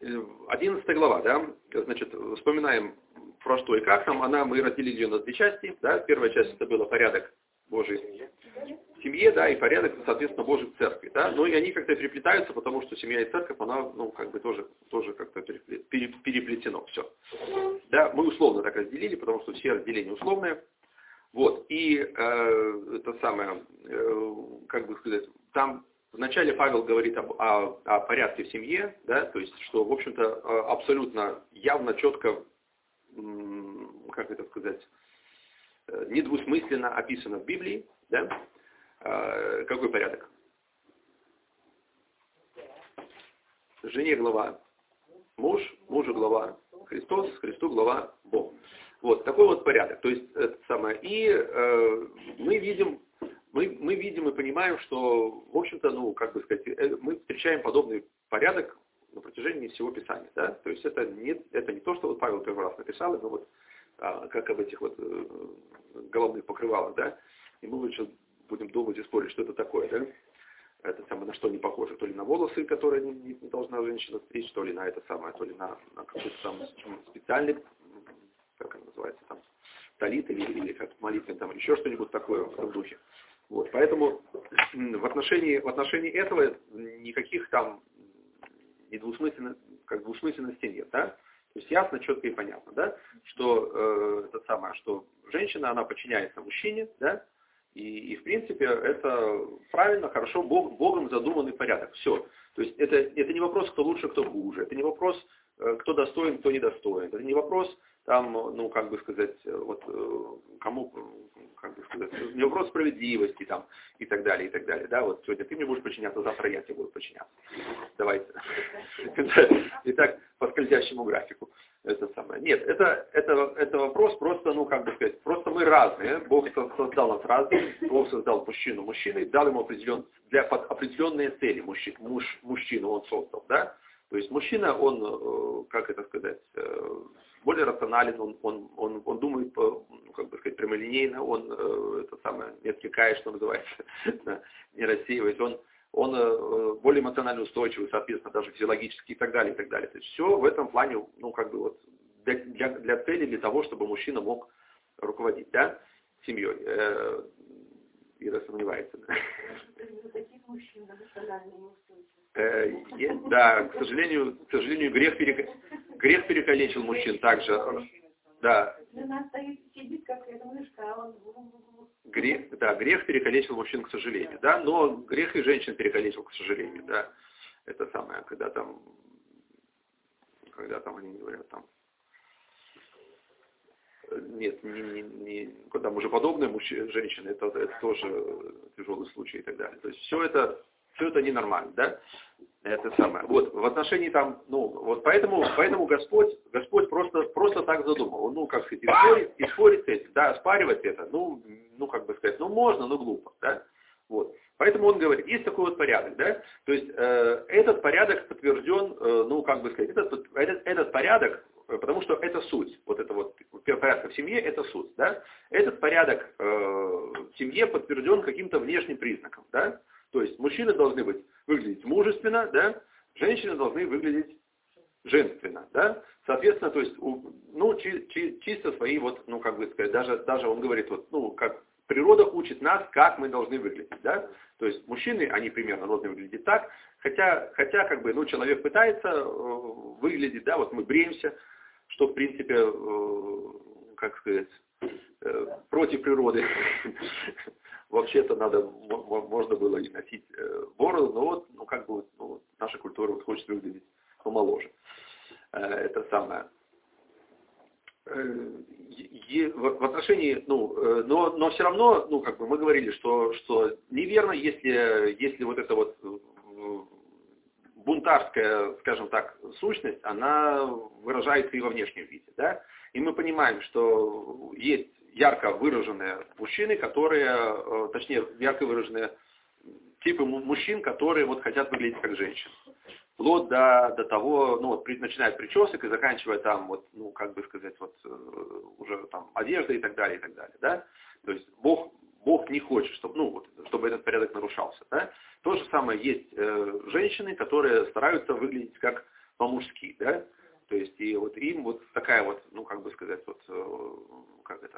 11 глава, да, значит, вспоминаем про что и как там, мы разделили ее на две части, да, первая часть это был порядок Божий в семье, да, и порядок, соответственно, Божий в церкви, да, но и они как-то переплетаются, потому что семья и церковь, она, ну, как бы тоже как-то переплетено все. Да, мы условно так разделили, потому что все разделения условные, вот, и это самое, как бы сказать, там вначале Павел говорит о порядке в семье, да, то есть, что, в общем-то, абсолютно явно, четко, как это сказать, недвусмысленно описано в Библии, да, какой порядок? Жене глава муж, мужу глава Христос, Христу глава Бог. Вот такой вот порядок. То есть это самое. И мы видим и понимаем, что, в общем-то, ну, как бы сказать, мы встречаем подобный порядок на протяжении всего Писания. Да? То есть это не то, что вот Павел первый раз написал, но вот как об этих вот головных покрывалах, да, и мы лучше будем думать и спорить, что это такое, да. Это самое, на что не похоже, то ли на волосы, которые не должна женщина стричь, то ли на это самое, то ли на какой-то там специальный, как это называется, там, талит или как молитвен, там, еще что-нибудь такое в этом духе. Вот, поэтому в отношении этого никаких там двусмысленности нет, да. То есть ясно, четко и понятно, да, что это самое, что женщина, она подчиняется мужчине, да, и в принципе это правильно, хорошо, Богом задуманный порядок. Все. То есть это не вопрос, кто лучше, кто хуже. Это не вопрос, кто достоин, кто недостоин. Это не вопрос, там, ну, как бы сказать, вот, кому, как бы сказать, не вопрос справедливости, там, и так далее, и так далее. Да, вот сегодня ты мне будешь подчиняться, завтра я тебе буду подчиняться. Давайте. Итак, по скользящему графику. Это самое. Нет, это вопрос просто, ну, как бы сказать, просто мы разные. Бог создал нас разные. Бог создал мужчину мужчиной, дал ему под определенные цели. Мужчину он создал, да? То есть мужчина, он, как это сказать, более рационален, он думает, ну, как бы сказать, прямолинейно, он, это самое, не отвлекает, что называется, не рассеивает, он более эмоционально устойчивый, соответственно, даже физиологически и так далее, и так далее. То есть все в этом плане, ну, как бы вот, для цели, для того, чтобы мужчина мог руководить, да, семьей. Ира сомневается. Да, к сожалению, грех перекалечил мужчин также. Да. Грех перекалечил мужчин, к сожалению, да, но грех и женщин перекалечил, к сожалению, да. Это самое, когда там они говорят там. Нет, когда мужеподобные женщины, это тоже тяжелый случай и так далее. То есть все это ненормально, да? Это самое. Вот в отношении там, ну, вот поэтому Господь просто так задумал. Ну, как сказать, и спорить с этим, да, оспаривать это, ну, как бы сказать, ну, можно, но глупо, да? Вот. Поэтому он говорит, есть такой вот порядок, да? То есть этот порядок подтвержден, ну, как бы сказать, этот порядок, потому что это суть, вот это вот порядок в семье, это суть, да? Этот порядок в семье подтвержден каким-то внешним признаком, да? То есть мужчины должны выглядеть мужественно, да? Женщины должны выглядеть женственно, да? Соответственно, то есть, ну, чисто свои вот, ну, как бы сказать, даже он говорит, вот, ну, как природа учит нас, как мы должны выглядеть, да? То есть мужчины, они примерно должны выглядеть так, хотя как бы, ну, человек пытается выглядеть, да, вот мы бреемся, что, в принципе, как сказать, против природы. Вообще-то можно было и носить бороду, но вот, ну, как бы, ну, наша культура вот хочет выглядеть помоложе. Это самое. В отношении, ну, но все равно, ну, как бы мы говорили, что неверно, если вот эта вот бунтарская, скажем так, сущность, она выражается и во внешнем виде, да? И мы понимаем, что есть ярко выраженные мужчины, которые, точнее, ярко выраженные типы мужчин, которые вот хотят выглядеть как женщины. Вплоть до того, ну, вот, начиная от причесок и заканчивая там, вот, ну, как бы сказать, вот, уже там одежда и так далее, да? То есть Бог не хочет, чтобы, ну, вот, чтобы этот порядок нарушался, да? То же самое есть женщины, которые стараются выглядеть как по-мужски, да? То есть и вот им вот такая вот, ну как бы сказать, вот как это,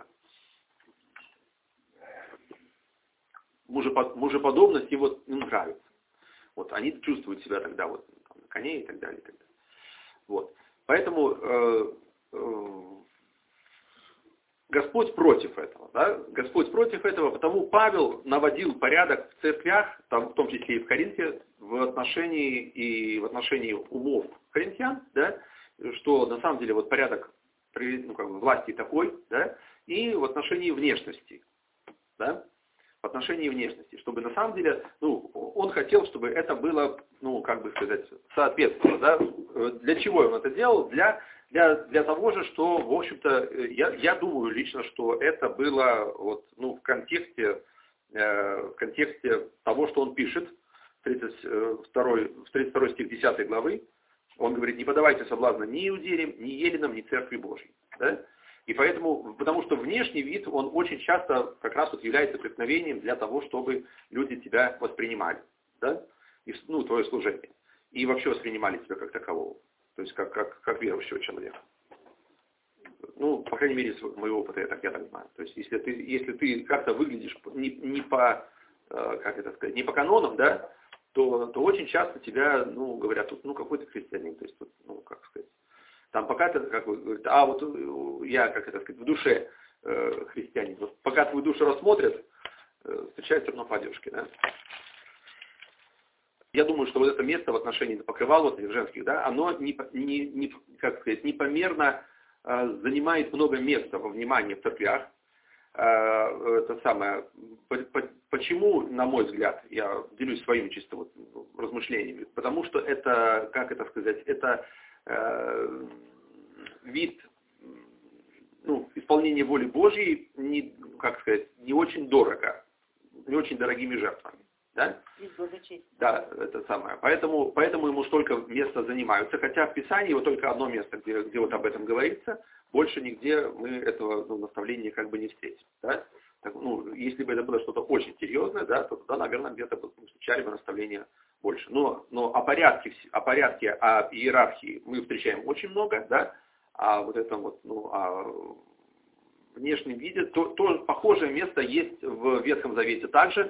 мужеподобность им вот им нравится. Вот они чувствуют себя тогда вот там, на коне и так далее, и так далее. Вот. Поэтому Господь против этого, да? Господь против этого, потому Павел наводил порядок в церквях, там, в том числе и в Коринфе, в отношении умов коринфян, да? Что на самом деле вот порядок ну, как бы, власти такой, да? И в отношении внешности, да? В отношении внешности, чтобы на самом деле, ну, он хотел, чтобы это было, ну, как бы сказать, соответственно, да? Для чего он это делал? Для того же, что, в общем-то, я думаю лично, что это было вот, ну, в контексте того, что он пишет, 32 стих 10 главы, он говорит, не подавайте соблазна ни иудеям, ни еленам, ни церкви Божьей. Да? И поэтому, потому что внешний вид, он очень часто как раз вот является преткновением для того, чтобы люди тебя воспринимали, да? И, ну, твое служение. И вообще воспринимали тебя как такового. То есть как верующего человека. Ну, по крайней мере, из моего опыта, я так знаю. То есть если ты как-то выглядишь не по канонам, да, то очень часто тебя, ну, говорят, ну, какой ты христианин. То есть, ну, как сказать, там пока ты, как вы говорите, вот я, как это сказать, в душе христианин. Вот пока твою душу рассмотрят, встречаются равно по одежке, да. Я думаю, что вот это место в отношении покрывал вот этих женских, да, оно непомерно занимает много места во внимании в церквях. Это самое. Почему, на мой взгляд, я делюсь своими чисто вот размышлениями, потому что это, как это сказать, это вид, ну, исполнения воли Божьей, не очень дорого, не очень дорогими жертвами. Да? Да, это самое. Поэтому ему столько места занимаются. Хотя в Писании вот только одно место, где вот об этом говорится, больше нигде мы этого наставления как бы не встретим. Да? Так, ну, если бы это было что-то очень серьезное, да, то тогда, наверное, где-то мы встречали бы наставления больше. Но о порядке, о иерархии мы встречаем очень много, да, а вот это вот, ну, о внешнем виде, то похожее место есть в Ветхом Завете также,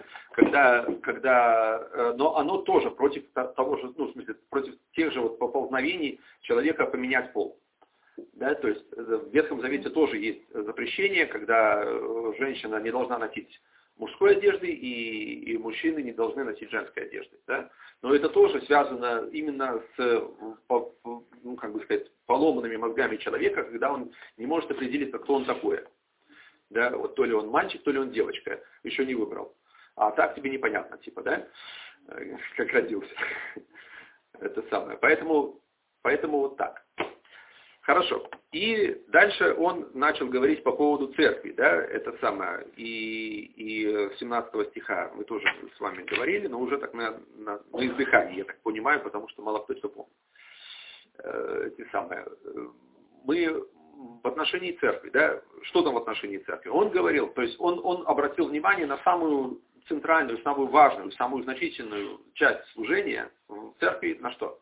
но оно тоже против того же, ну, в смысле, против тех же вот поползновений человека поменять пол. Да, то есть в Ветхом Завете тоже есть запрещение, когда женщина не должна носить мужской одежды и мужчины не должны носить женской одежды. Да? Но это тоже связано именно с, ну, как бы сказать, поломанными мозгами человека, когда он не может определиться, кто он такой. Да? Вот то ли он мальчик, то ли он девочка, еще не выбрал. А так тебе непонятно, типа, да, как родился. Это самое. Поэтому вот так. Хорошо. И дальше он начал говорить по поводу церкви, да, это самое. И 17 стиха мы тоже с вами говорили, но уже так на издыхании, я так понимаю, потому что мало кто что помнит. Те самые. Мы в отношении церкви, да, что там в отношении церкви? Он говорил, то есть он обратил внимание на самую центральную, самую важную, самую значительную часть служения в церкви, на что?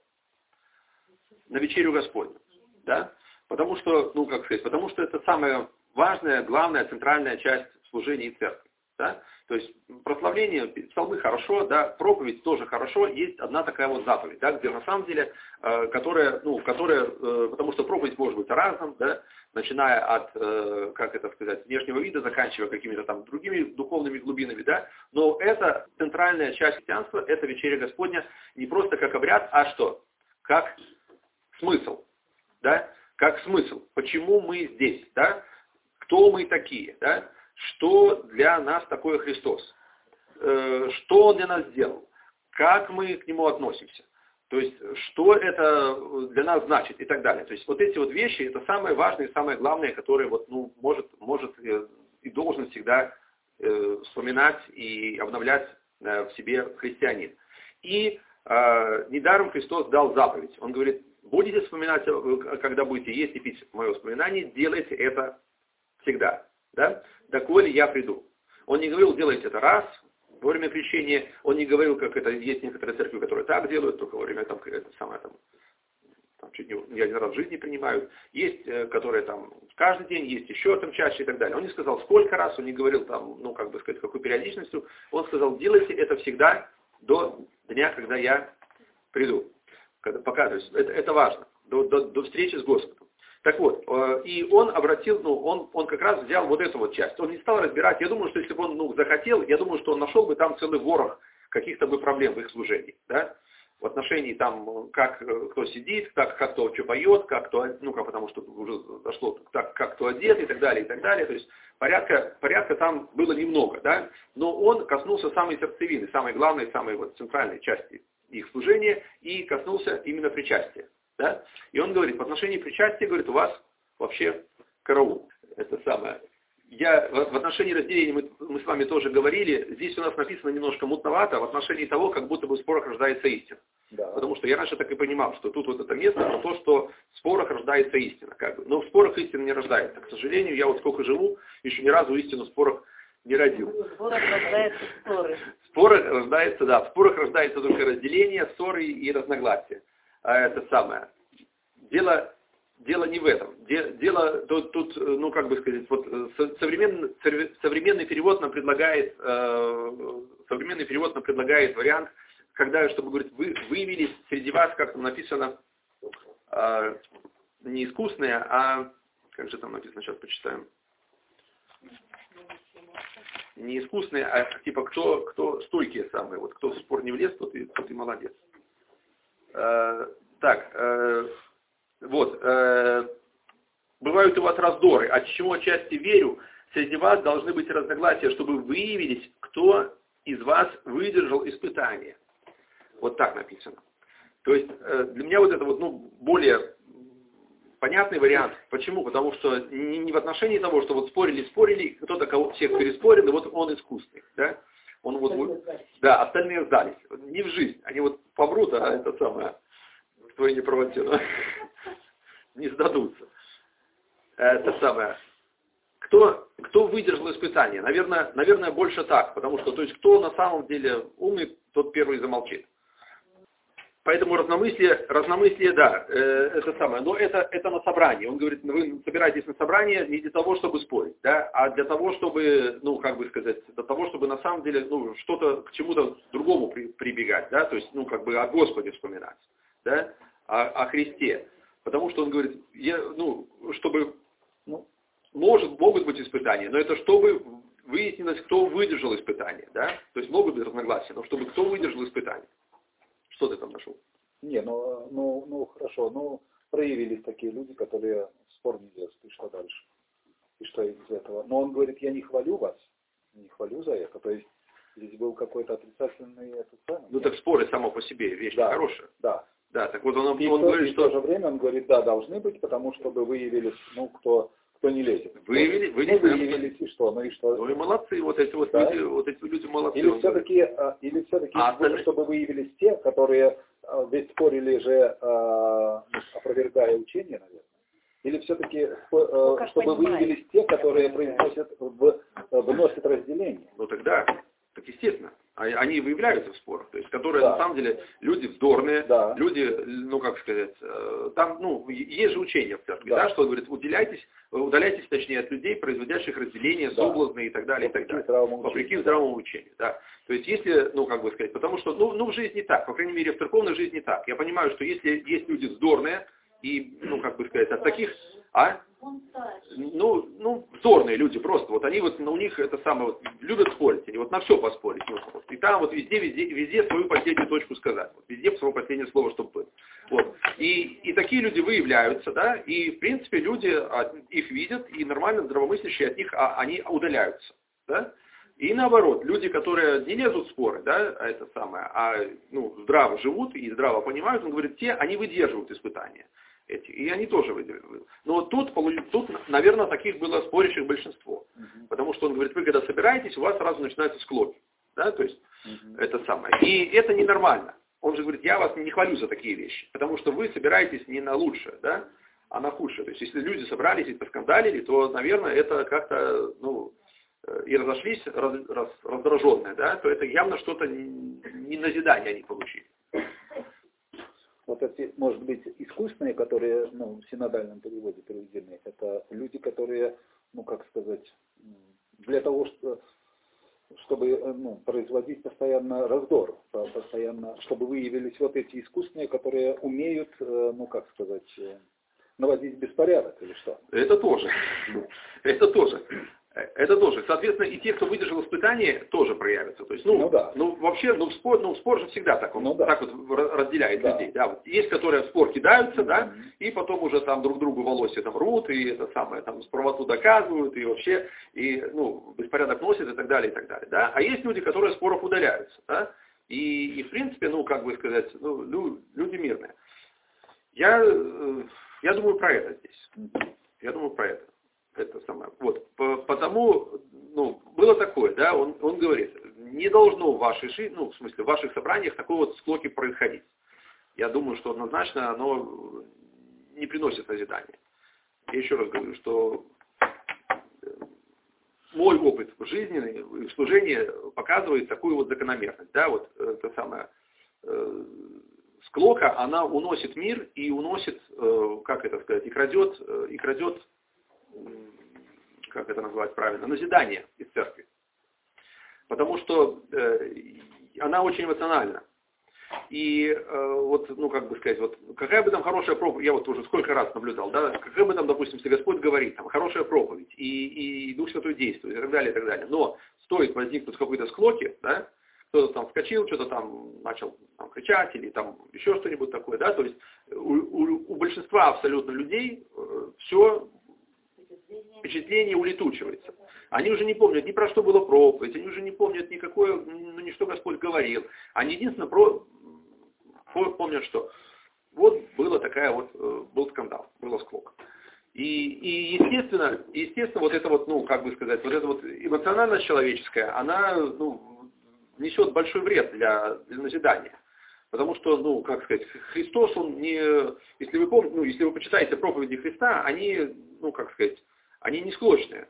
На вечерю Господню. Да? Потому что, ну, как сказать, потому что это самая важная, главная, центральная часть служения церкви. Да? То есть прославление, псалмы хорошо, да, проповедь тоже хорошо, есть одна такая вот заповедь, да, где на самом деле, которая, потому что проповедь может быть разным, да, начиная от, как это сказать, внешнего вида, заканчивая какими-то там другими духовными глубинами, да, но это центральная часть христианства, это вечеря Господня, не просто как обряд, а что? Как смысл, да, как смысл, почему мы здесь, да, кто мы такие, да, что для нас такое Христос, что Он для нас сделал, как мы к Нему относимся, то есть что это для нас значит и так далее. То есть вот эти вот вещи, это самое важное и самое главное, которое вот, ну, может и должен всегда вспоминать и обновлять в себе христианин. И недаром Христос дал заповедь. Он говорит, будете вспоминать, когда будете есть и пить мое воспоминание, делайте это всегда. Да? Доколе я приду. Он не говорил, делайте это раз во время крещения. Он не говорил, как это есть некоторые церкви, которые так делают, только во время там, там, чуть не один раз в жизни принимают, есть, которые там каждый день, есть еще там чаще и так далее. Он не сказал, сколько раз, он не говорил там, ну, как бы сказать, какой периодичностью, он сказал, делайте это всегда до дня, когда я приду. Пока, то есть это важно, до встречи с Господом. Так вот, и он обратил, ну, он как раз взял вот эту вот часть. Он не стал разбирать, я думаю, что если бы он, ну, захотел, я думаю, что он нашел бы там целый ворох каких-то бы проблем в их служении, да, в отношении там, как кто сидит, как кто что поет, как кто, ну, как, потому что уже дошло, как кто одет и так далее, то есть порядка там было немного, да, но он коснулся самой сердцевины, самой главной, самой вот центральной части их служения и коснулся именно причастия, да, и он говорит, в отношении причастия, говорит, у вас вообще караул, это самое. В отношении разделения мы с вами тоже говорили, здесь у нас написано немножко мутновато в отношении того, как будто бы в спорах рождается истина. Да. Потому что я раньше так и понимал, что тут вот это место про то, что в спорах рождается истина. Как бы. Но в спорах истина не рождается. К сожалению, я вот сколько живу, еще ни разу истину в спорах не родил. В спорах рождаются споры. В спорах рождается, да, в спорах рождается только разделение, ссоры и разногласия. А это самое. Дело не в этом. Дело тут, ну как бы сказать, вот современный перевод нам предлагает вариант, когда, чтобы говорить, вы выявились среди вас, как там написано, не искусные, а как же там написано, сейчас почитаем. Не искусные, а типа кто стойкие самые, вот кто в спор не влез, тот и молодец. Вот, бывают у вас раздоры, от чего отчасти верю, среди вас должны быть разногласия, чтобы выявились, кто из вас выдержал испытание. Вот так написано. То есть для меня вот это вот, ну, более понятный вариант. Почему? Потому что не в отношении того, что вот спорили, кто-то кого всех переспорил, и вот он искусный, да? Он вот, да, остальные сдались. Не в жизнь, они вот помрут, а это самое, в твоей неправоте, да? Не сдадутся. Это самое. Кто выдержал испытание? Наверное, больше так, потому что, то есть, кто на самом деле умный, тот первый замолчит. Поэтому разномыслие, да, это самое. Но это на собрании. Он говорит, вы собираетесь на собрание не для того, чтобы спорить, да, а для того, чтобы, ну, как бы сказать, для того, чтобы на самом деле, ну, что-то к чему-то другому прибегать, да, то есть, ну, как бы о Господе вспоминать, да, о Христе. Потому что он говорит, чтобы, ну, могут быть испытания, но это чтобы выяснилось, кто выдержал испытание, да, то есть могут быть разногласия, но чтобы кто выдержал испытание. Что ты там нашел? Не, ну хорошо, ну проявились такие люди, которые в спор не лезут, и что дальше? И что из этого? Но он говорит, я не хвалю вас, не хвалю за это, то есть здесь был какой-то отрицательный этот самый. Ну так споры само по себе вещь да, хорошая. Да. Да, так вот он говорит, что в то же время он говорит, да, должны быть, потому чтобы выявились, ну, кто не лезет. Выявились, и что? Ну и что? Ну и молодцы, вот эти люди молодцы. Или все-таки, чтобы выявились те, которые ведь спорили же, опровергая учение, наверное. Или все-таки, чтобы выявились те, которые вносят разделение. Ну тогда, так естественно. Они выявляются в спорах, то есть, которые на самом деле люди вздорные, люди, ну как сказать, там, ну, есть же учение в церкви, да, что говорит, удаляйтесь точнее от людей, производящих разделения, соблазны и так далее, вопреки здравому учению, да. То есть, если, ну как бы сказать, потому что, ну в жизни так, по крайней мере в церковной жизни так. Я понимаю, что если есть люди вздорные и, ну как бы сказать, от таких, вздорные люди просто, вот они вот, у них это самое, вот, любят спорить, они вот на все поспорить, вот, и там вот везде свою последнюю точку сказать, вот, везде свое последнее слово, чтобы было. Вот. И такие люди выявляются, да, и в принципе люди их видят, и нормально здравомыслящие от них, они удаляются, да. И наоборот, люди, которые не лезут в споры, да, это самое, здраво живут и здраво понимают, он говорит, они выдерживают испытания. И они тоже выдерживают. Но тут, наверное, таких было спорящих большинство. Потому что он говорит, вы когда собираетесь, у вас сразу начинаются склоки. Да? То есть, это самое. И это ненормально. Он же говорит, я вас не хвалю за такие вещи. Потому что вы собираетесь не на лучшее, да, а на худшее. То есть, если люди собрались и поскандалили, то, наверное, это как-то, и разошлись раздраженные, да, то это явно что-то не назидание они получили. Вот эти, может быть, искусственные, которые, ну, в синодальном переводе приведены, это люди, которые, ну, как сказать, для того, чтобы ну, производить постоянно раздор, постоянно, чтобы выявились вот эти искусственные, которые умеют, ну, как сказать, наводить беспорядок или что? Это тоже. Это тоже. Это тоже. Соответственно, и те, кто выдержал испытание, тоже проявятся. То есть, Да. Вообще, спор же всегда так, так вот разделяет людей. Да, вот есть, которые в спор кидаются, да, и потом уже там друг другу волосы там рвут, и это самое, там, правоту доказывают, и вообще, и, беспорядок носят, и так далее, да. А есть люди, которые от споров удаляются, да, и в принципе, как бы сказать, люди мирные. Я думаю про это здесь. Я думаю про это. Это самое. Вот. Потому, было такое, да, он говорит, не должно в вашей жизни, в смысле, в ваших собраниях такой вот склоки происходить. Я думаю, что однозначно оно не приносит назидания. Я еще раз говорю, что мой опыт жизненный, в служении показывает такую вот закономерность, да, вот это самое, склока, она уносит мир и уносит, как это сказать, и крадет, как это назвать правильно, назидание из церкви. Потому что она очень эмоциональна. И вот, как бы сказать, вот какая бы там хорошая проповедь, я вот уже сколько раз наблюдал, да, какая бы там, допустим, если Господь говорит, там, хорошая проповедь, и Дух Святой действует, и так далее, и так далее. Но стоит возникнуть какой-то склоки, да, кто-то там вскочил, что-то там начал там, кричать, или там еще что-нибудь такое, да, то есть у большинства абсолютно людей все впечатление улетучивается. Они уже не помнят ни про что было проповедь, они уже не помнят никакое, ни что Господь говорил. Они единственно помнят, что вот была такая вот, был скандал, была склока. И естественно, вот это вот, как бы сказать, вот эта вот эмоциональность человеческая, она, несет большой вред для назидания. Потому что, как сказать, Христос, он не, если вы помните, если вы почитаете проповеди Христа, они, как сказать, они не склочные.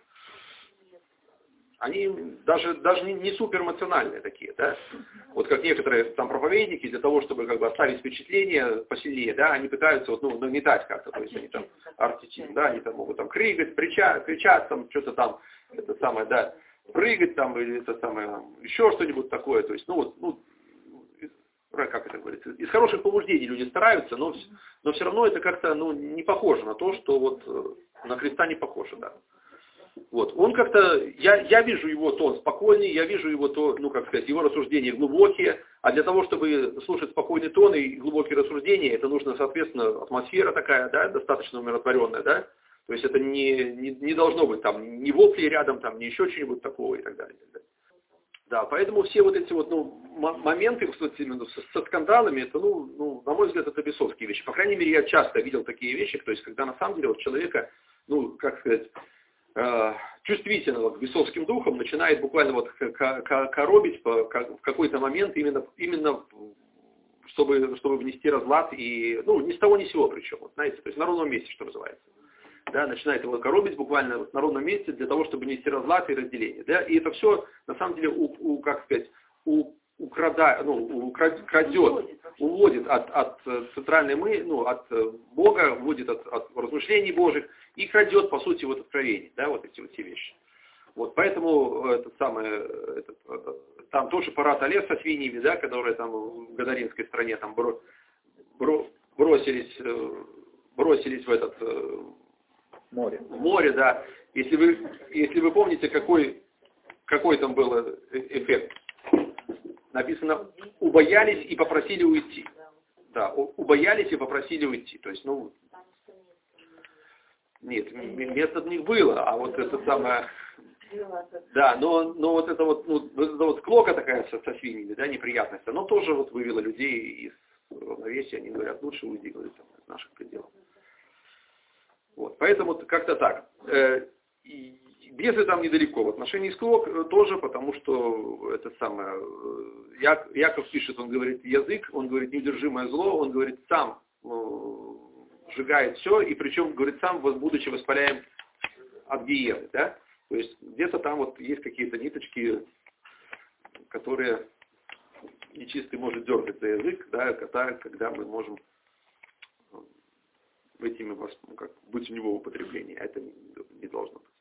Они даже не суперэмоциональные такие, да. Вот как некоторые там проповедники, для того, чтобы как бы оставить впечатление посильнее, да, они пытаются вот, нагнетать как-то, то есть они там артистизм, да, они там могут там кричать, там что-то там, это самое, да, прыгать там, или это самое, еще что-нибудь такое, то есть, как это говорится, из хороших побуждений люди стараются, но все равно это как-то, не похоже на то, что вот на Христа не похоже, да. Вот, он как-то, я вижу его тон спокойный, я вижу его как сказать, его рассуждения глубокие, а для того, чтобы слушать спокойный тон и глубокие рассуждения, это нужно, соответственно, атмосфера такая, да, достаточно умиротворенная, да, то есть это не должно быть там ни вопли рядом, там, ни еще чего-нибудь такого и так далее, и так далее. Да, поэтому все вот эти вот, моменты, кстати, именно со скандалами, это, на мой взгляд, это бесовские вещи. По крайней мере, я часто видел такие вещи, то есть, когда на самом деле вот человека, как сказать, чувствительного к бесовским духам начинает буквально вот коробить в какой-то момент именно чтобы внести разлад и, ни с того ни с сего причем, вот, знаете, то есть на ровном месте, что называется. Да, начинает его коробить буквально вот на ровном месте для того, чтобы нести разлад и разделение. Да, и это все, на самом деле, крадет, уводит от центральной от Бога, уводит от размышлений Божьих и крадет, по сути, вот откровение, да, вот эти вот все вещи. Вот, поэтому там тоже парад овец со свиньями, да, которые там в Гадаринской стране там бросились в море, да. Если вы помните, какой там был эффект. Написано, убоялись и попросили уйти. Да, убоялись и попросили уйти. То есть, нет, место в них было, а вот это самое... Да, но вот это вот склока такая со свиньями, да, неприятность, оно тоже вот вывело людей из равновесия, они говорят, лучше уйди, говорят, из наших пределов. Вот, поэтому как-то так. Бесы там недалеко. В отношении склок тоже, потому что это самое... Яков пишет, он говорит, язык, он говорит, неудержимое зло, он говорит, сам сжигает все, и причем, говорит, сам, будучи воспаляем от гиены, да? То есть где-то там вот есть какие-то ниточки, которые нечистый может дергать за язык, да, когда мы можем этими, ну, как, быть у него в употреблении. Это не должно быть.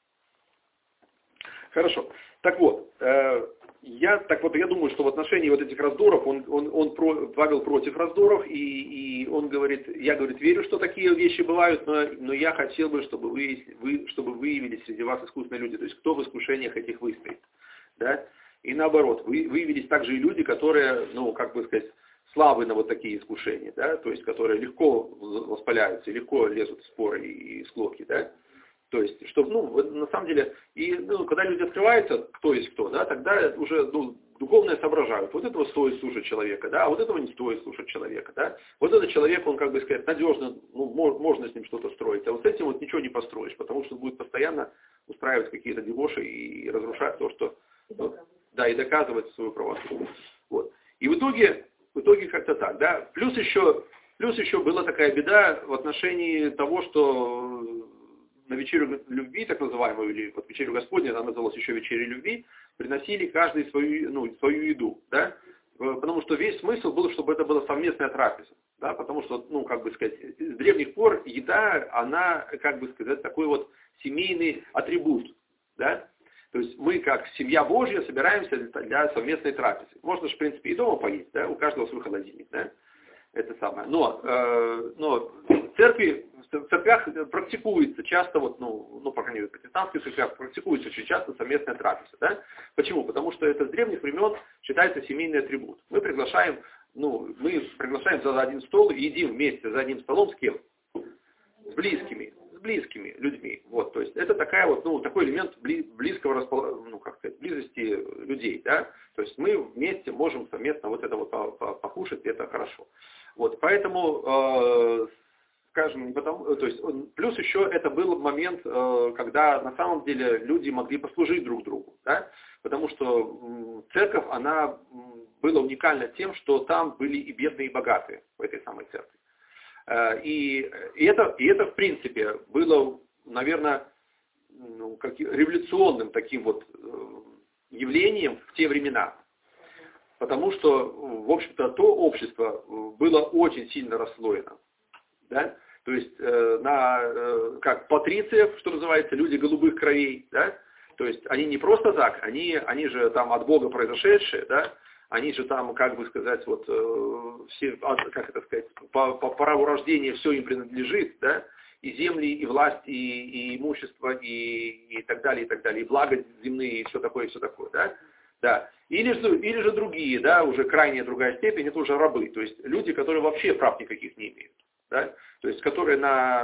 Хорошо. Так вот, я думаю, что в отношении вот этих раздоров, Павел против раздоров, и он говорит, я, говорит, верю, что такие вещи бывают, но я хотел бы, чтобы выявили среди вас искусственные люди, то есть кто в искушениях этих выстоит. Да? И наоборот, выявились также и люди, которые, ну, как бы сказать, слабы на вот такие искушения, да, то есть которые легко воспаляются, легко лезут в споры и склоки, да. То есть, чтобы, ну, на самом деле, когда люди открываются, кто есть кто, да, тогда уже, ну, духовное соображают. Вот этого стоит слушать человека, да, а вот этого не стоит слушать человека, да. Вот этот человек, он, как бы сказать, надежно, ну, можно с ним что-то строить, а вот с этим вот ничего не построишь, потому что будет постоянно устраивать какие-то дебоши и разрушать то, что, да, и доказывать свою правоту. Вот. И в итоге как-то так, да. Плюс еще была такая беда в отношении того, что на вечерю любви, так называемую, или вот вечерю Господня, она называлась еще вечерей любви, приносили каждый свою еду, да, потому что весь смысл был, чтобы это была совместная трапеза, да, потому что, ну, как бы сказать, с древних пор еда, она, как бы сказать, такой вот семейный атрибут, да, то есть мы, как семья Божья, собираемся для совместной трапезы. Можно же, в принципе, и дома поесть, да, у каждого свой холодильник, да, это самое. Но в церквях практикуется часто, вот, ну, по крайней мере, в протестантских церквях практикуется очень часто совместная трапеза, да. Почему? Потому что это с древних времен считается семейный атрибут. Мы приглашаем за один стол и едим вместе за одним столом с кем? С близкими людьми. Вот, то есть это такая вот, ну, такой элемент близкого близости людей, да. То есть мы вместе можем совместно вот это вот покушать, и это хорошо. Вот, поэтому, скажем, то есть, плюс еще это был момент, когда на самом деле люди могли послужить друг другу, да, потому что церковь, она была уникальна тем, что там были и бедные, и богатые в этой самой церкви. И это, в принципе, было, наверное, ну, революционным таким вот явлением в те времена. Потому что, в общем-то, то общество было очень сильно расслоено. Да? То есть, как патрициев, что называется, люди голубых кровей, да? То есть, они не просто так, они же там от Бога произошедшие, да? Они же там, как бы сказать, вот, все, как это сказать, по праву рождения все им принадлежит, да? И земли, и власть, и имущество, и так далее, и благо земные, и все такое, да? Да. Или же другие, да, уже крайняя другая степень, это уже рабы, то есть люди, которые вообще прав никаких не имеют, да, то есть которые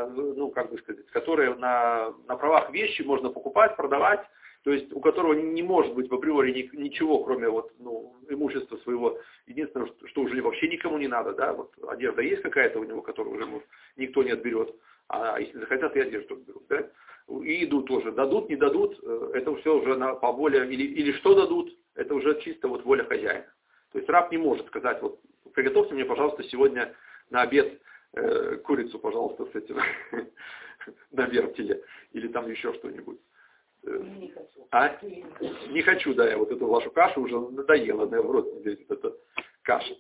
которые на правах вещи можно покупать, продавать, то есть у которого не может быть в априори ничего, кроме вот, ну, имущества своего, единственное, что уже вообще никому не надо, да, вот одежда есть какая-то у него, которую уже никто не отберет, а если захотят, и одежду отберут, да. И еду тоже дадут, не дадут, это все уже по воле, или что дадут, это уже чисто вот воля хозяина. То есть раб не может сказать, вот приготовьте мне, пожалуйста, сегодня на обед курицу, пожалуйста, с этим на вертеле, или там еще что-нибудь. Не хочу. Не хочу, да, я вот эту вашу кашу уже надоела, да, в рот не лезет эта каша.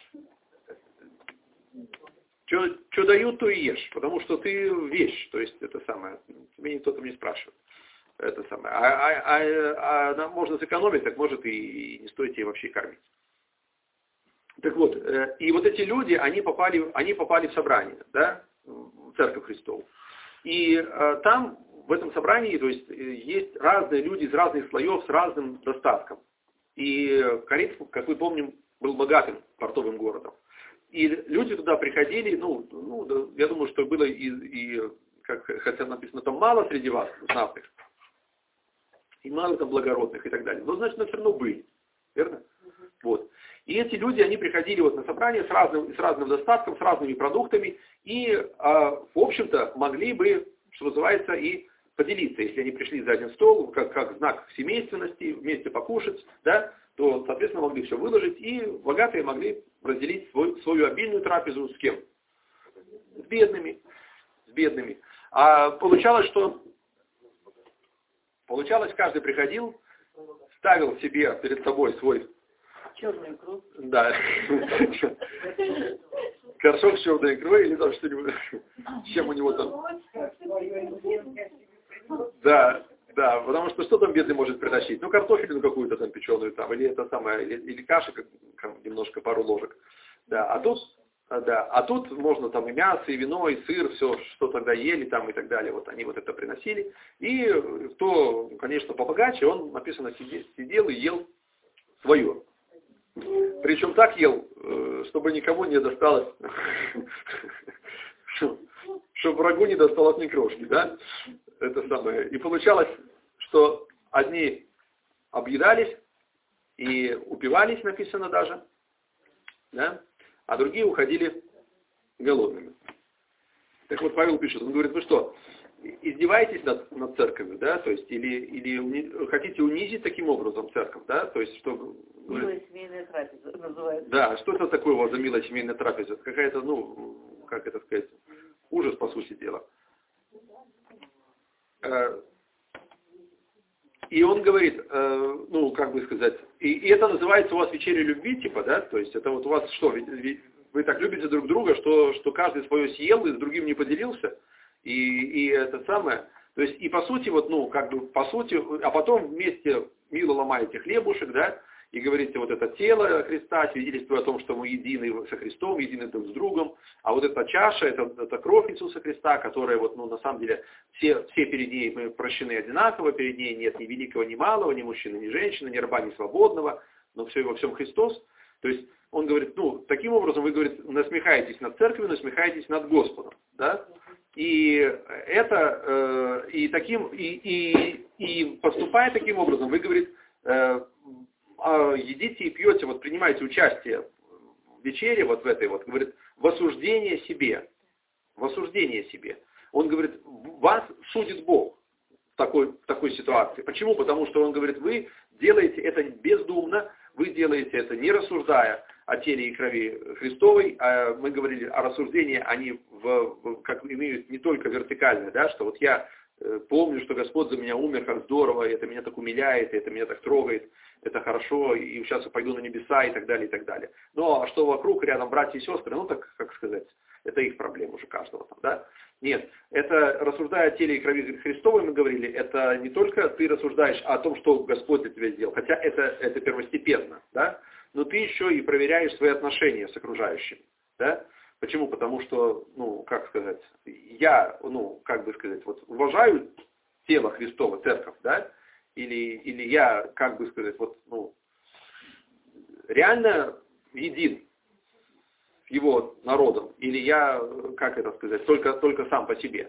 Что дают, то и ешь, потому что ты вещь, то есть это самое, тебе никто там не спрашивает. Это самое. А можно сэкономить, так может и не стоит тебе вообще кормить. Так вот, и вот эти люди, они попали в собрание, да, в Церковь Христову. И там, в этом собрании, то есть есть разные люди из разных слоев с разным достатком. И Коринф, как мы помним, был богатым портовым городом. И люди туда приходили, я думаю, что было хотя написано, там мало среди вас знатных, и мало там благородных и так далее. Но, значит, все равно были. Верно? Вот. И эти люди, они приходили вот на собрание с разным достатком, с разными продуктами, и, в общем-то, могли бы, что называется, и поделиться. Если они пришли за один стол, как знак семейственности, вместе покушать, да, то, соответственно, могли все выложить, и богатые могли разделить свою обильную трапезу с кем? С бедными. А получалось, что каждый приходил, ставил себе перед собой свой Черную икру. Да. Горшок с черной икрой или там что-нибудь, чем у него там. Да, да, потому что что там бедный может притащить? Ну, картофелину какую-то там печеную там, или это самое, или каши, немножко, пару ложек. Да, а тут можно там и мясо, и вино, и сыр, все, что тогда ели там и так далее. Вот они вот это приносили. И кто, конечно, побогаче, он, написано, сидел и ел свое. Причем так ел, чтобы никому не досталось, чтобы врагу не досталось ни крошки, да? Это самое. И получалось, что одни объедались и упивались, написано даже, да? А другие уходили голодными. Так вот Павел пишет, он говорит, вы что, издеваетесь над церковью, да, то есть, или хотите унизить таким образом церковь, да, то есть, что... Милая семейная трапеза называется. Да, что это такое у вас за милая семейная трапеза? Какая-то, ну, как это сказать, ужас, по сути дела. И он говорит, ну, как бы сказать, и это называется у вас вечеря любви, типа, да, то есть это вот у вас что, вы так любите друг друга, что каждый свое съел и с другим не поделился, и это самое, то есть и по сути, вот, ну, как бы, по сути, а потом вместе мило ломаете хлебушек, да, и говорите, вот это тело Христа, свидетельствует о том, что мы едины со Христом, едины друг с другом, а вот эта чаша, это кровь Иисуса Христа, которая вот, ну, на самом деле, все перед ней мы прощены одинаково, перед ней нет ни великого, ни малого, ни мужчины, ни женщины, ни раба, ни свободного, но все и во всем Христос. То есть он говорит, ну, таким образом вы, говорит, насмехаетесь над церковью, насмехаетесь над Господом, да? И это, и поступая таким образом, вы, говорит, едите и пьете, вот принимаете участие в вечере, вот в этой вот, говорит, в осуждении себе. В осуждении себе. Он говорит, вас судит Бог в такой ситуации. Почему? Потому что он говорит, вы делаете это бездумно, вы делаете это не рассуждая о теле и крови Христовой. А мы говорили о рассуждении, они как имеют не только вертикальное, да, что вот я помню, что Господь за меня умер, как здорово, и это меня так умиляет, и это меня так трогает, это хорошо, и сейчас я пойду на небеса, и так далее, и так далее. Ну, а что вокруг, рядом братья и сестры, ну, так, как сказать, это их проблема уже каждого там, да? Нет, это, рассуждая о теле и крови Христовой, мы говорили, это не только ты рассуждаешь о том, что Господь для тебя сделал, хотя это первостепенно, да? Но ты еще и проверяешь свои отношения с окружающими, да? Почему? Потому что, ну, как сказать, я, ну, как бы сказать, вот уважаю тело Христово, церковь, да, или я, как бы сказать, вот, ну, реально един с его народом, или я, как это сказать, только сам по себе.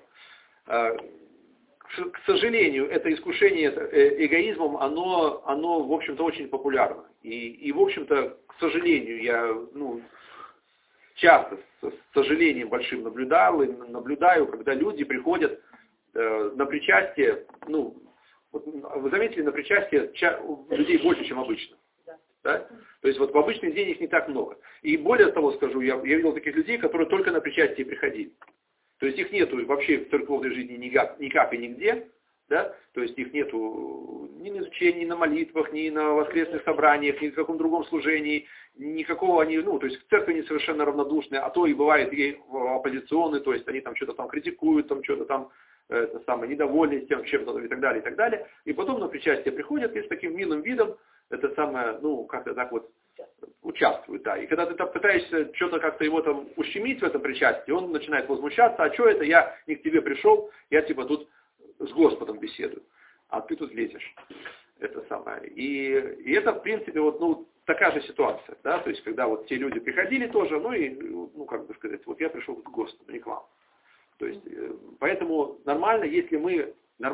К сожалению, это искушение эгоизмом, оно в общем-то, очень популярно. И в общем-то, к сожалению, я, ну, часто, с сожалением большим наблюдаю, когда люди приходят на причастие, ну, вот, вы заметили, на причастие людей больше, чем обычно. Да? То есть вот в обычный день их не так много. И более того скажу, я видел таких людей, которые только на причастие приходили. То есть их нету вообще в церковной жизни никак и нигде. Да? То есть их нету ни на изучении, ни на молитвах, ни на воскресных собраниях, ни в каком другом служении, никакого они, ну, то есть к церкви они совершенно равнодушны, а то и бывает и оппозиционные, то есть они там что-то там критикуют, там что-то там недовольны тем, чем-то и так далее, и так далее. И потом на причастие приходят и с таким милым видом, это самое, ну, как-то так вот участвуют, да. И когда ты там пытаешься что-то как-то его там ущемить в этом причастии, он начинает возмущаться, а что это, я не к тебе пришел, я типа тут с Господом беседую, а ты тут лезешь. Это самое. И это, в принципе, вот, ну, такая же ситуация, да, то есть, когда вот те люди приходили тоже, ну, и, ну, как бы сказать, вот я пришел к Господу, не к вам. То есть, поэтому нормально, если мы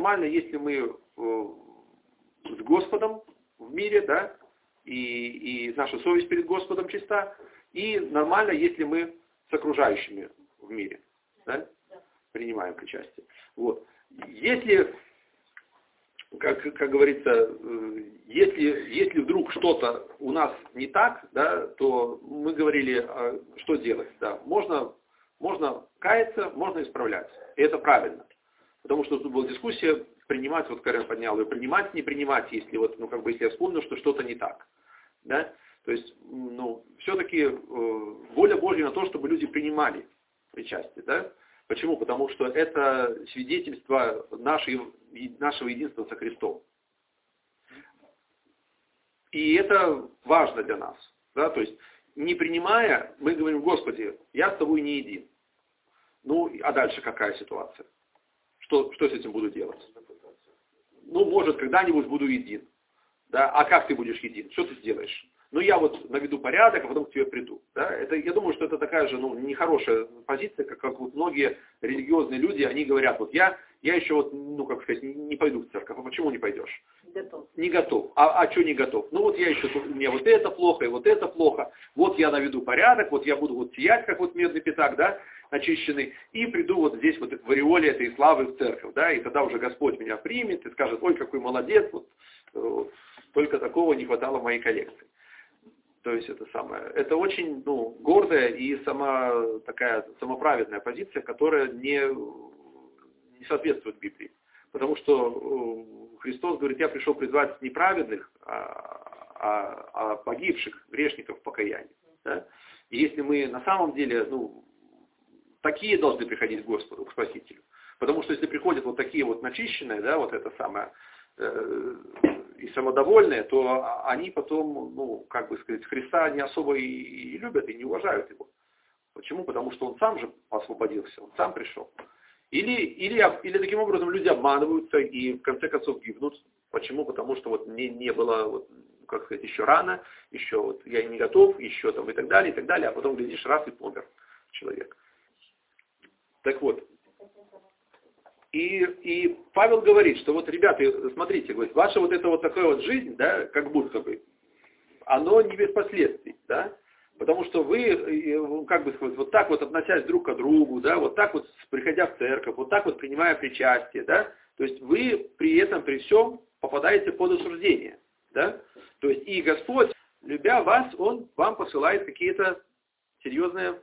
с Господом в мире, да, и наша совесть перед Господом чиста, и нормально, если мы с окружающими в мире, да, принимаем причастие. Вот. Если, как говорится, если вдруг что-то у нас не так, да, то мы говорили, что делать. Да. Можно каяться, можно исправляться. И это правильно. Потому что тут была дискуссия, принимать, вот Карен поднял ее, принимать, не принимать, если вот, ну, как бы, если я вспомнил, что что-то не так. Да? То есть, ну, все-таки воля Божья на то, чтобы люди принимали причастие, да? Почему? Потому что это свидетельство нашего единства со Христом. И это важно для нас. Да? То есть, не принимая, мы говорим: Господи, я с тобой не един. Ну, а дальше какая ситуация? Что с этим буду делать? Ну, может, когда-нибудь буду един. Да? А как ты будешь един? Что ты сделаешь? Ну, я вот наведу порядок, а потом к тебе приду. Да? Это, я думаю, что это такая же, ну, нехорошая позиция, как вот многие религиозные люди, они говорят: вот я еще вот, ну, как сказать, не пойду в церковь. А почему не пойдешь? Готов. Не готов. А что не готов? Ну, вот я еще, у меня вот это плохо, и вот это плохо. Вот я наведу порядок, вот я буду вот сиять, как вот медный пятак, да, очищенный, и приду вот здесь вот в ореоле этой славы в церковь, да, и тогда уже Господь меня примет и скажет: ой, какой молодец, вот, только такого не хватало в моей коллекции. То есть это очень, ну, гордая и такая самоправедная позиция, которая не соответствует Библии. Потому что Христос говорит: я пришел призвать не праведных, а погибших грешников к покаянию. Да? И если мы на самом деле, ну, такие должны приходить к Господу, к Спасителю. Потому что если приходят вот такие вот начищенные, да, вот это самое, и самодовольные, то они потом, ну, как бы сказать, Христа не особо и любят, и не уважают его. Почему? Потому что он сам же освободился, он сам пришел. Или таким образом люди обманываются и в конце концов гибнут. Почему? Потому что вот не было, вот, как сказать, еще рано, еще вот я не готов, еще там и так далее, а потом, глядишь, раз и помер человек. Так вот. И Павел говорит, что вот, ребята, смотрите, говорит, ваша вот эта вот такая вот жизнь, да, как будто бы, оно не без последствий, да, потому что вы, как бы сказать, вот так вот относясь друг к другу, да, вот так вот приходя в церковь, вот так вот принимая причастие, да, то есть вы при этом, при всем попадаете под осуждение, да, то есть и Господь, любя вас, Он вам посылает какие-то серьезные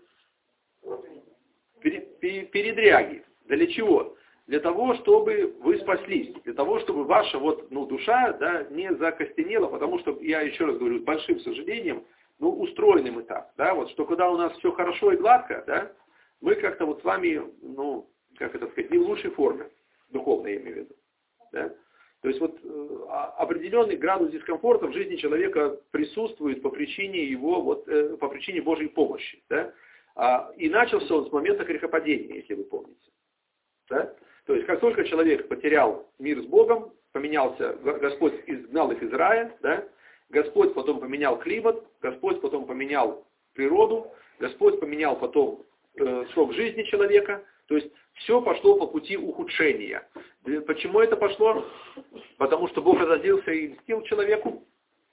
передряги. Для чего? Для того, чтобы вы спаслись, для того, чтобы ваша вот, ну, душа, да, не закостенела, потому что, я еще раз говорю, с большим сожалением, ну, устроены мы так, да, вот, что когда у нас все хорошо и гладко, да, мы как-то вот с вами, ну, как это сказать, не в лучшей форме, духовно я имею в виду, да. То есть вот определенный градус дискомфорта в жизни человека присутствует по причине его, вот, по причине Божьей помощи, да. И начался он с момента грехопадения, если вы помните, да. То есть, как только человек потерял мир с Богом, поменялся, Господь изгнал их из рая, да? Господь потом поменял климат, Господь потом поменял природу, Господь поменял потом срок жизни человека. То есть, все пошло по пути ухудшения. Почему это пошло? Потому что Бог разозлился и мстил человеку?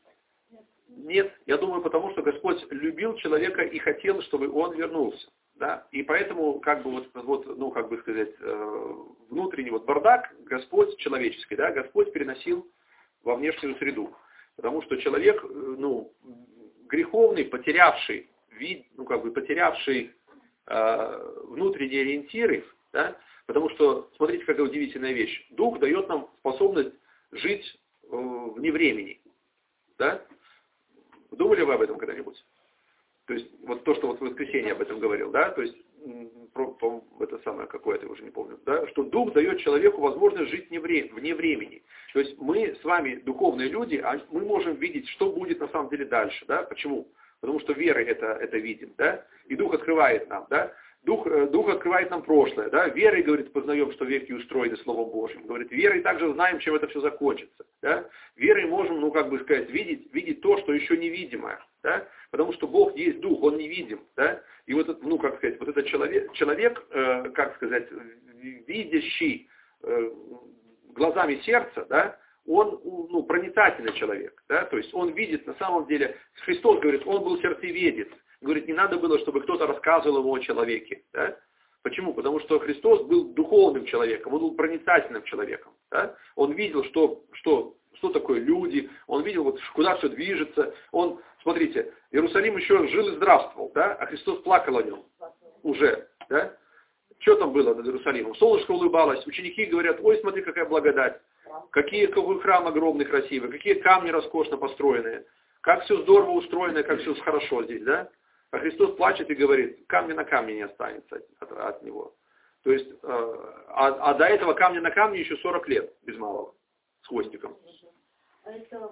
Нет, я думаю, потому что Господь любил человека и хотел, чтобы он вернулся. Да? И поэтому, как бы вот, ну, как бы сказать, внутренний вот бардак Господь человеческий, да, Господь переносил во внешнюю среду. Потому что человек, ну, греховный, потерявший вид, ну, как бы потерявший внутренние ориентиры, да, потому что, смотрите, какая удивительная вещь. Дух дает нам способность жить вне времени. Да? Думали вы об этом когда-нибудь? То есть, вот то, что вот в воскресенье об этом говорил, да, то есть, это самое какое-то, я уже не помню, да, что Дух дает человеку возможность жить вне времени. То есть, мы с вами, духовные люди, мы можем видеть, что будет на самом деле дальше, да, почему? Потому что верой это видим, да, и Дух открывает нам, да, Дух открывает нам прошлое, да, верой, говорит, познаем, что веки устроены Словом Божьим, говорит, верой также знаем, чем это все закончится, да, верой можем, ну, как бы сказать, видеть то, что еще невидимое, да, потому что Бог есть Дух, Он невидим, да, и вот, ну, как сказать, вот этот человек, как сказать, видящий глазами сердца, да, он, ну, проницательный человек, да, то есть он видит на самом деле, Христос говорит, он был сердцеведец, говорит, не надо было, чтобы кто-то рассказывал ему о человеке, да. Почему? Потому что Христос был духовным человеком, он был проницательным человеком, да. Он видел, что такое люди, он видел, вот, куда все движется, он, смотрите, Иерусалим еще жил и здравствовал, да, а Христос плакал о нем уже, да. Что там было над Иерусалимом? Солнышко улыбалось, ученики говорят, ой, смотри, какая благодать. Какой храм огромный, красивый, какие камни роскошно построенные, как все здорово устроено, как все хорошо здесь, да? А Христос плачет и говорит, камня на камне не останется от него. То есть, а до этого камня на камне еще 40 лет без малого, с хвостиком. А это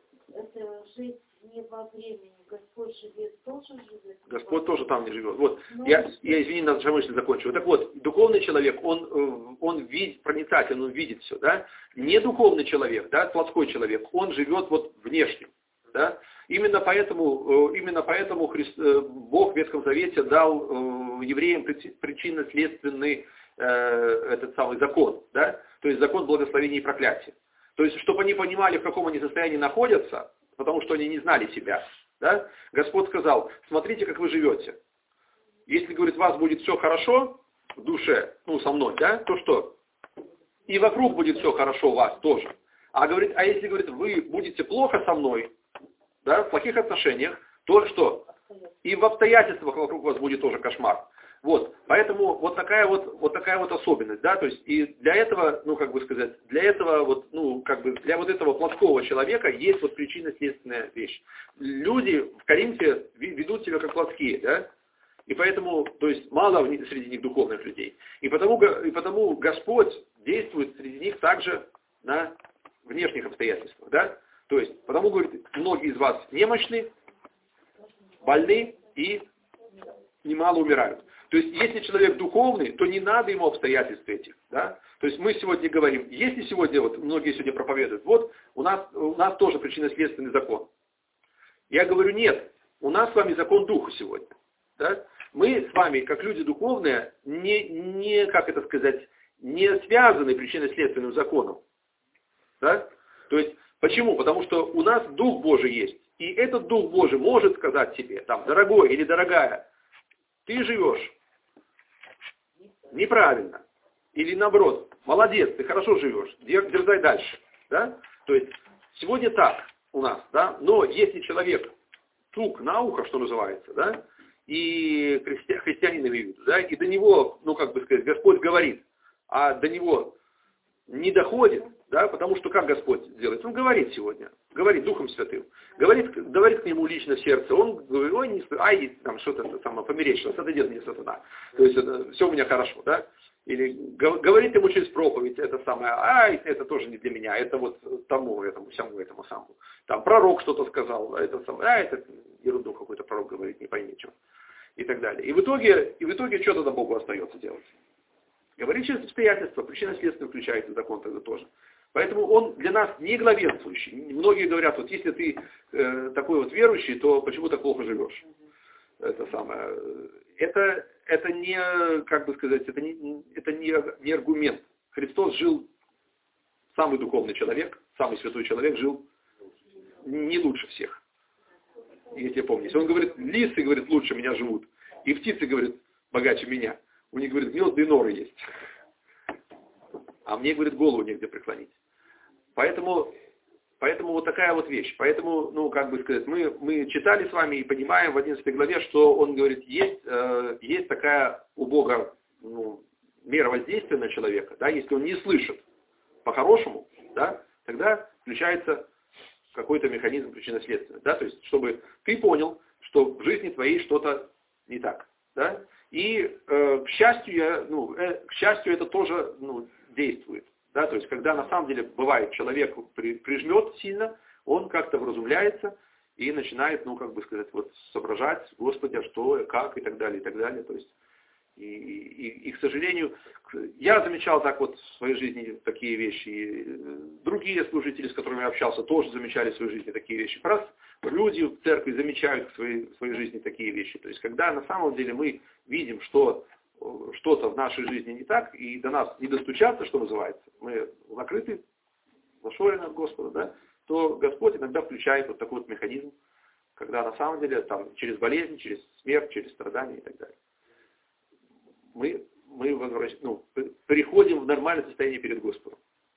жить не во времени. Господь живет, тоже живет. Господь тоже там не живет. Вот, я извини, наша мысль закончила. Так вот, духовный человек, он видит, проницателен, он видит все, да? Не духовный человек, да, плотской человек, он живет вот внешним, да? Именно поэтому Бог в Ветхом Завете дал евреям причинно-следственный этот самый закон, да? То есть закон благословения и проклятия. То есть, чтобы они понимали, в каком они состоянии находятся, потому что они не знали себя. Да? Господь сказал, смотрите, как вы живете. Если, говорит, у вас будет все хорошо в душе, ну, со мной, да, то что? И вокруг будет все хорошо у вас тоже. А если, говорит, вы будете плохо со мной, да, в плохих отношениях, то что? И в обстоятельствах вокруг вас будет тоже кошмар. Вот, поэтому вот такая вот особенность, да, то есть и для этого, ну, как бы сказать, для этого вот, ну, как бы, для вот этого плотского человека есть вот причинно-следственная вещь. Люди в Коринфе ведут себя как плотские, да, и поэтому, то есть мало среди них духовных людей, и потому Господь действует среди них также на внешних обстоятельствах, да, то есть, потому, говорит, многие из вас немощны, больны и немало умирают. То есть, если человек духовный, то не надо ему обстоятельств этих. Да? То есть, мы сегодня говорим, если сегодня, вот многие сегодня проповедуют, вот у нас тоже причинно-следственный закон. Я говорю, нет, у нас с вами закон духа сегодня. Да? Мы с вами, как люди духовные, не как это сказать, не связаны причинно-следственным законом. Да? То есть, почему? Потому что у нас Дух Божий есть. И этот Дух Божий может сказать тебе, там, дорогой или дорогая, ты живешь неправильно. Или наоборот, молодец, ты хорошо живешь, дерзай дальше. Да? То есть, сегодня так у нас, да? Но если человек тук на ухо, что называется, да, и христианин имею в виду, да, и до него, ну как бы сказать, Господь говорит, а до него не доходит, да, потому что как Господь делает? Он говорит сегодня, говорит Духом Святым, говорит к нему лично в сердце, он говорит, ой, не стой, ай, там что-то там померещилось, это дед мне сатана, то есть это, все у меня хорошо, да, или говорит ему через проповедь, это самое, ай, это тоже не для меня, это вот тому, этому самому, там пророк что-то сказал, это самое, это ерунду какой-то пророк говорит, не пойми что, и так далее. И в итоге что тогда Богу остается делать? Говорит через обстоятельства, причинно-следствие включается закон тогда тоже. Поэтому он для нас не главенствующий. Многие говорят, вот если ты такой вот верующий, то почему так плохо живешь? Это самое. Это не, как бы сказать, это не аргумент. Христос жил, самый духовный человек, самый святой человек жил не лучше всех. Если помните. Он говорит, лисы, говорит, лучше меня живут. И птицы, говорит, богаче меня. У них, говорит, гнезда и норы есть. А мне, говорит, голову негде преклонить. Поэтому вот такая вот вещь. Поэтому, ну, как бы сказать, мы читали с вами и понимаем в 11 главе, что он говорит, есть такая у Бога, ну, мера воздействия на человека, да, если он не слышит по-хорошему, да, тогда включается какой-то механизм причинно-следственный, да, то есть, чтобы ты понял, что в жизни твоей что-то не так, да. И, к счастью, это тоже, ну, действует. Да? То есть, когда на самом деле бывает, человек прижмет сильно, он как-то вразумляется и начинает, ну, как бы сказать, вот, соображать, Господи, а что, как, и так далее, и так далее. То есть, и, к сожалению, я замечал так вот в своей жизни такие вещи. И другие служители, с которыми я общался, тоже замечали в своей жизни такие вещи. Раз люди в церкви замечают в своей жизни такие вещи. То есть, когда на самом деле мы видим, что что-то в нашей жизни не так, и до нас не достучаться, что называется, мы закрыты, зашорены от Господа, да, то Господь иногда включает вот такой вот механизм, когда на самом деле там через болезнь, через смерть, через страдания и так далее. Мы приходим в нормальное состояние перед Господом.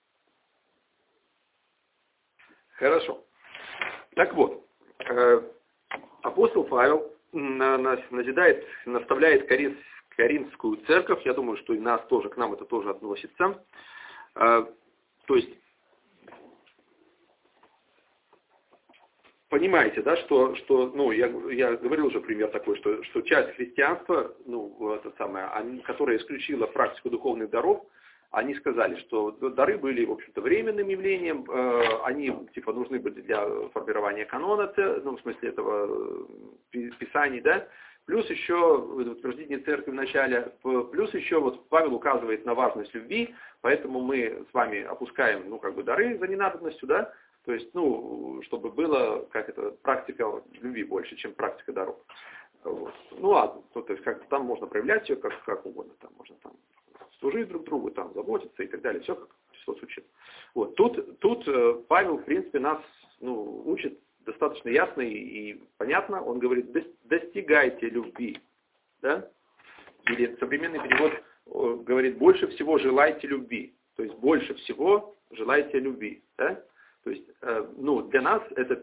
Хорошо. Так вот, апостол Павел назидает, наставляет Коринфскую церковь, я думаю, что и нас тоже, к нам это тоже относится. То есть, понимаете, да, что ну, я говорил уже пример такой, что часть христианства, ну, это самое, которая исключила практику духовных даров, они сказали, что дары были, в общем-то, временным явлением, они, типа, нужны были для формирования канона, ну, в смысле этого писаний, да, плюс еще утверждение церкви в начале, плюс еще вот Павел указывает на важность любви, поэтому мы с вами опускаем, ну, как бы, дары за ненадобностью, да, то есть, ну, чтобы было, как это, практика любви больше, чем практика даров. Вот. Ну ладно, то есть как там можно проявлять все как угодно, там можно там служить друг другу, там заботиться и так далее, все как Христос учит. Вот. Тут Павел, в принципе, нас учит достаточно ясно и понятно. Он говорит, достигайте любви. Да? Или современный перевод говорит, больше всего желайте любви. То есть больше всего желайте любви. Да? То есть для нас это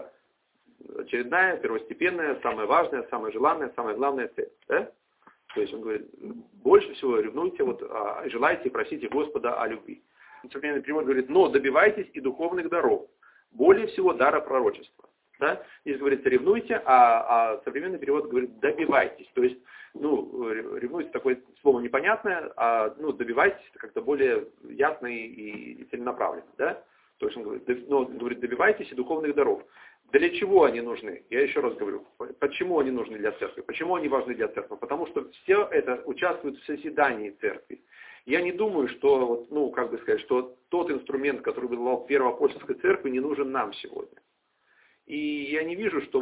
первоочередная, первостепенная, самая важная, самая желанная, самая главная цель. Да? То есть он говорит, больше всего ревнуйте, желайте и просите Господа о любви. Современный перевод говорит, но добивайтесь и духовных даров, более всего дара пророчества. Да? Здесь говорится ревнуйте, а современный перевод говорит добивайтесь. То есть, ревнуйте такое слово непонятное, а добивайтесь это как-то более ясно и целенаправленно. Да? То есть он говорит, добивайтесь и духовных даров. Для чего они нужны? Я еще раз говорю, почему они нужны для церкви? Почему они важны для церкви? Потому что все это участвует в созидании церкви. Я не думаю, что, что тот инструмент, который был в Первоапостольской церкви, не нужен нам сегодня. И я не вижу, что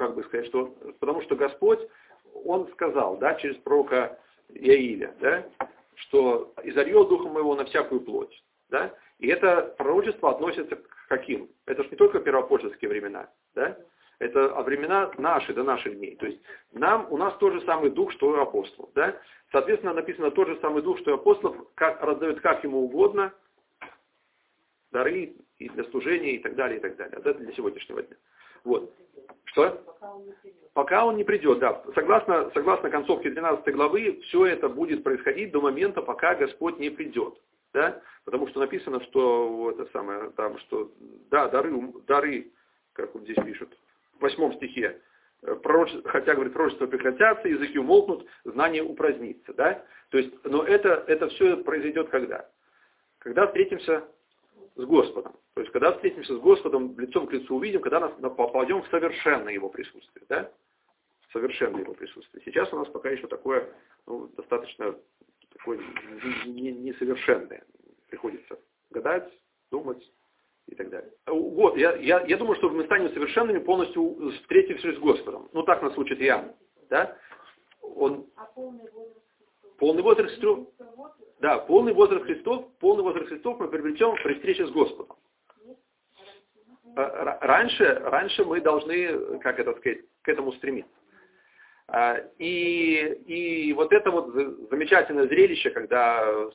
потому что Господь, Он сказал, да, через пророка Иаиля, да, что «изольет духом моего на всякую плоть». Да? И это пророчество относится к каким? Это же не только первоапостольские времена, да? Это времена наши, до наших дней. То есть у нас тот же самый дух, что и у апостолов. Да? Соответственно, написано тот же самый дух, что и апостолов, раздает как ему угодно, дары и для служения и так далее, и так далее. Это для сегодняшнего дня. Вот. Что? Пока он не придет, да. Согласно концовке 12 главы, все это будет происходить до момента, пока Господь не придет. Да? Потому что написано, что дары, как вот здесь пишут, в 8 стихе, хотя, говорит, пророчества прекратятся, языки умолкнут, знание упразднится. Да? То есть, но это все произойдет когда? Когда встретимся с Господом. То есть, когда встретимся с Господом, лицом к лицу увидим, когда нас попадем в совершенное Его присутствие. Да? Совершенное Его присутствие. Сейчас у нас пока еще такое, достаточно такое несовершенное. Приходится гадать, думать и так далее. Вот, я думаю, что мы станем совершенными, полностью встретившись с Господом. Так нас учит Иоанн. Да? Полный возраст Христов? Да, полный возраст Христов мы приобретем при встрече с Господом. Раньше мы должны, к этому стремиться. И вот это вот замечательное зрелище, когда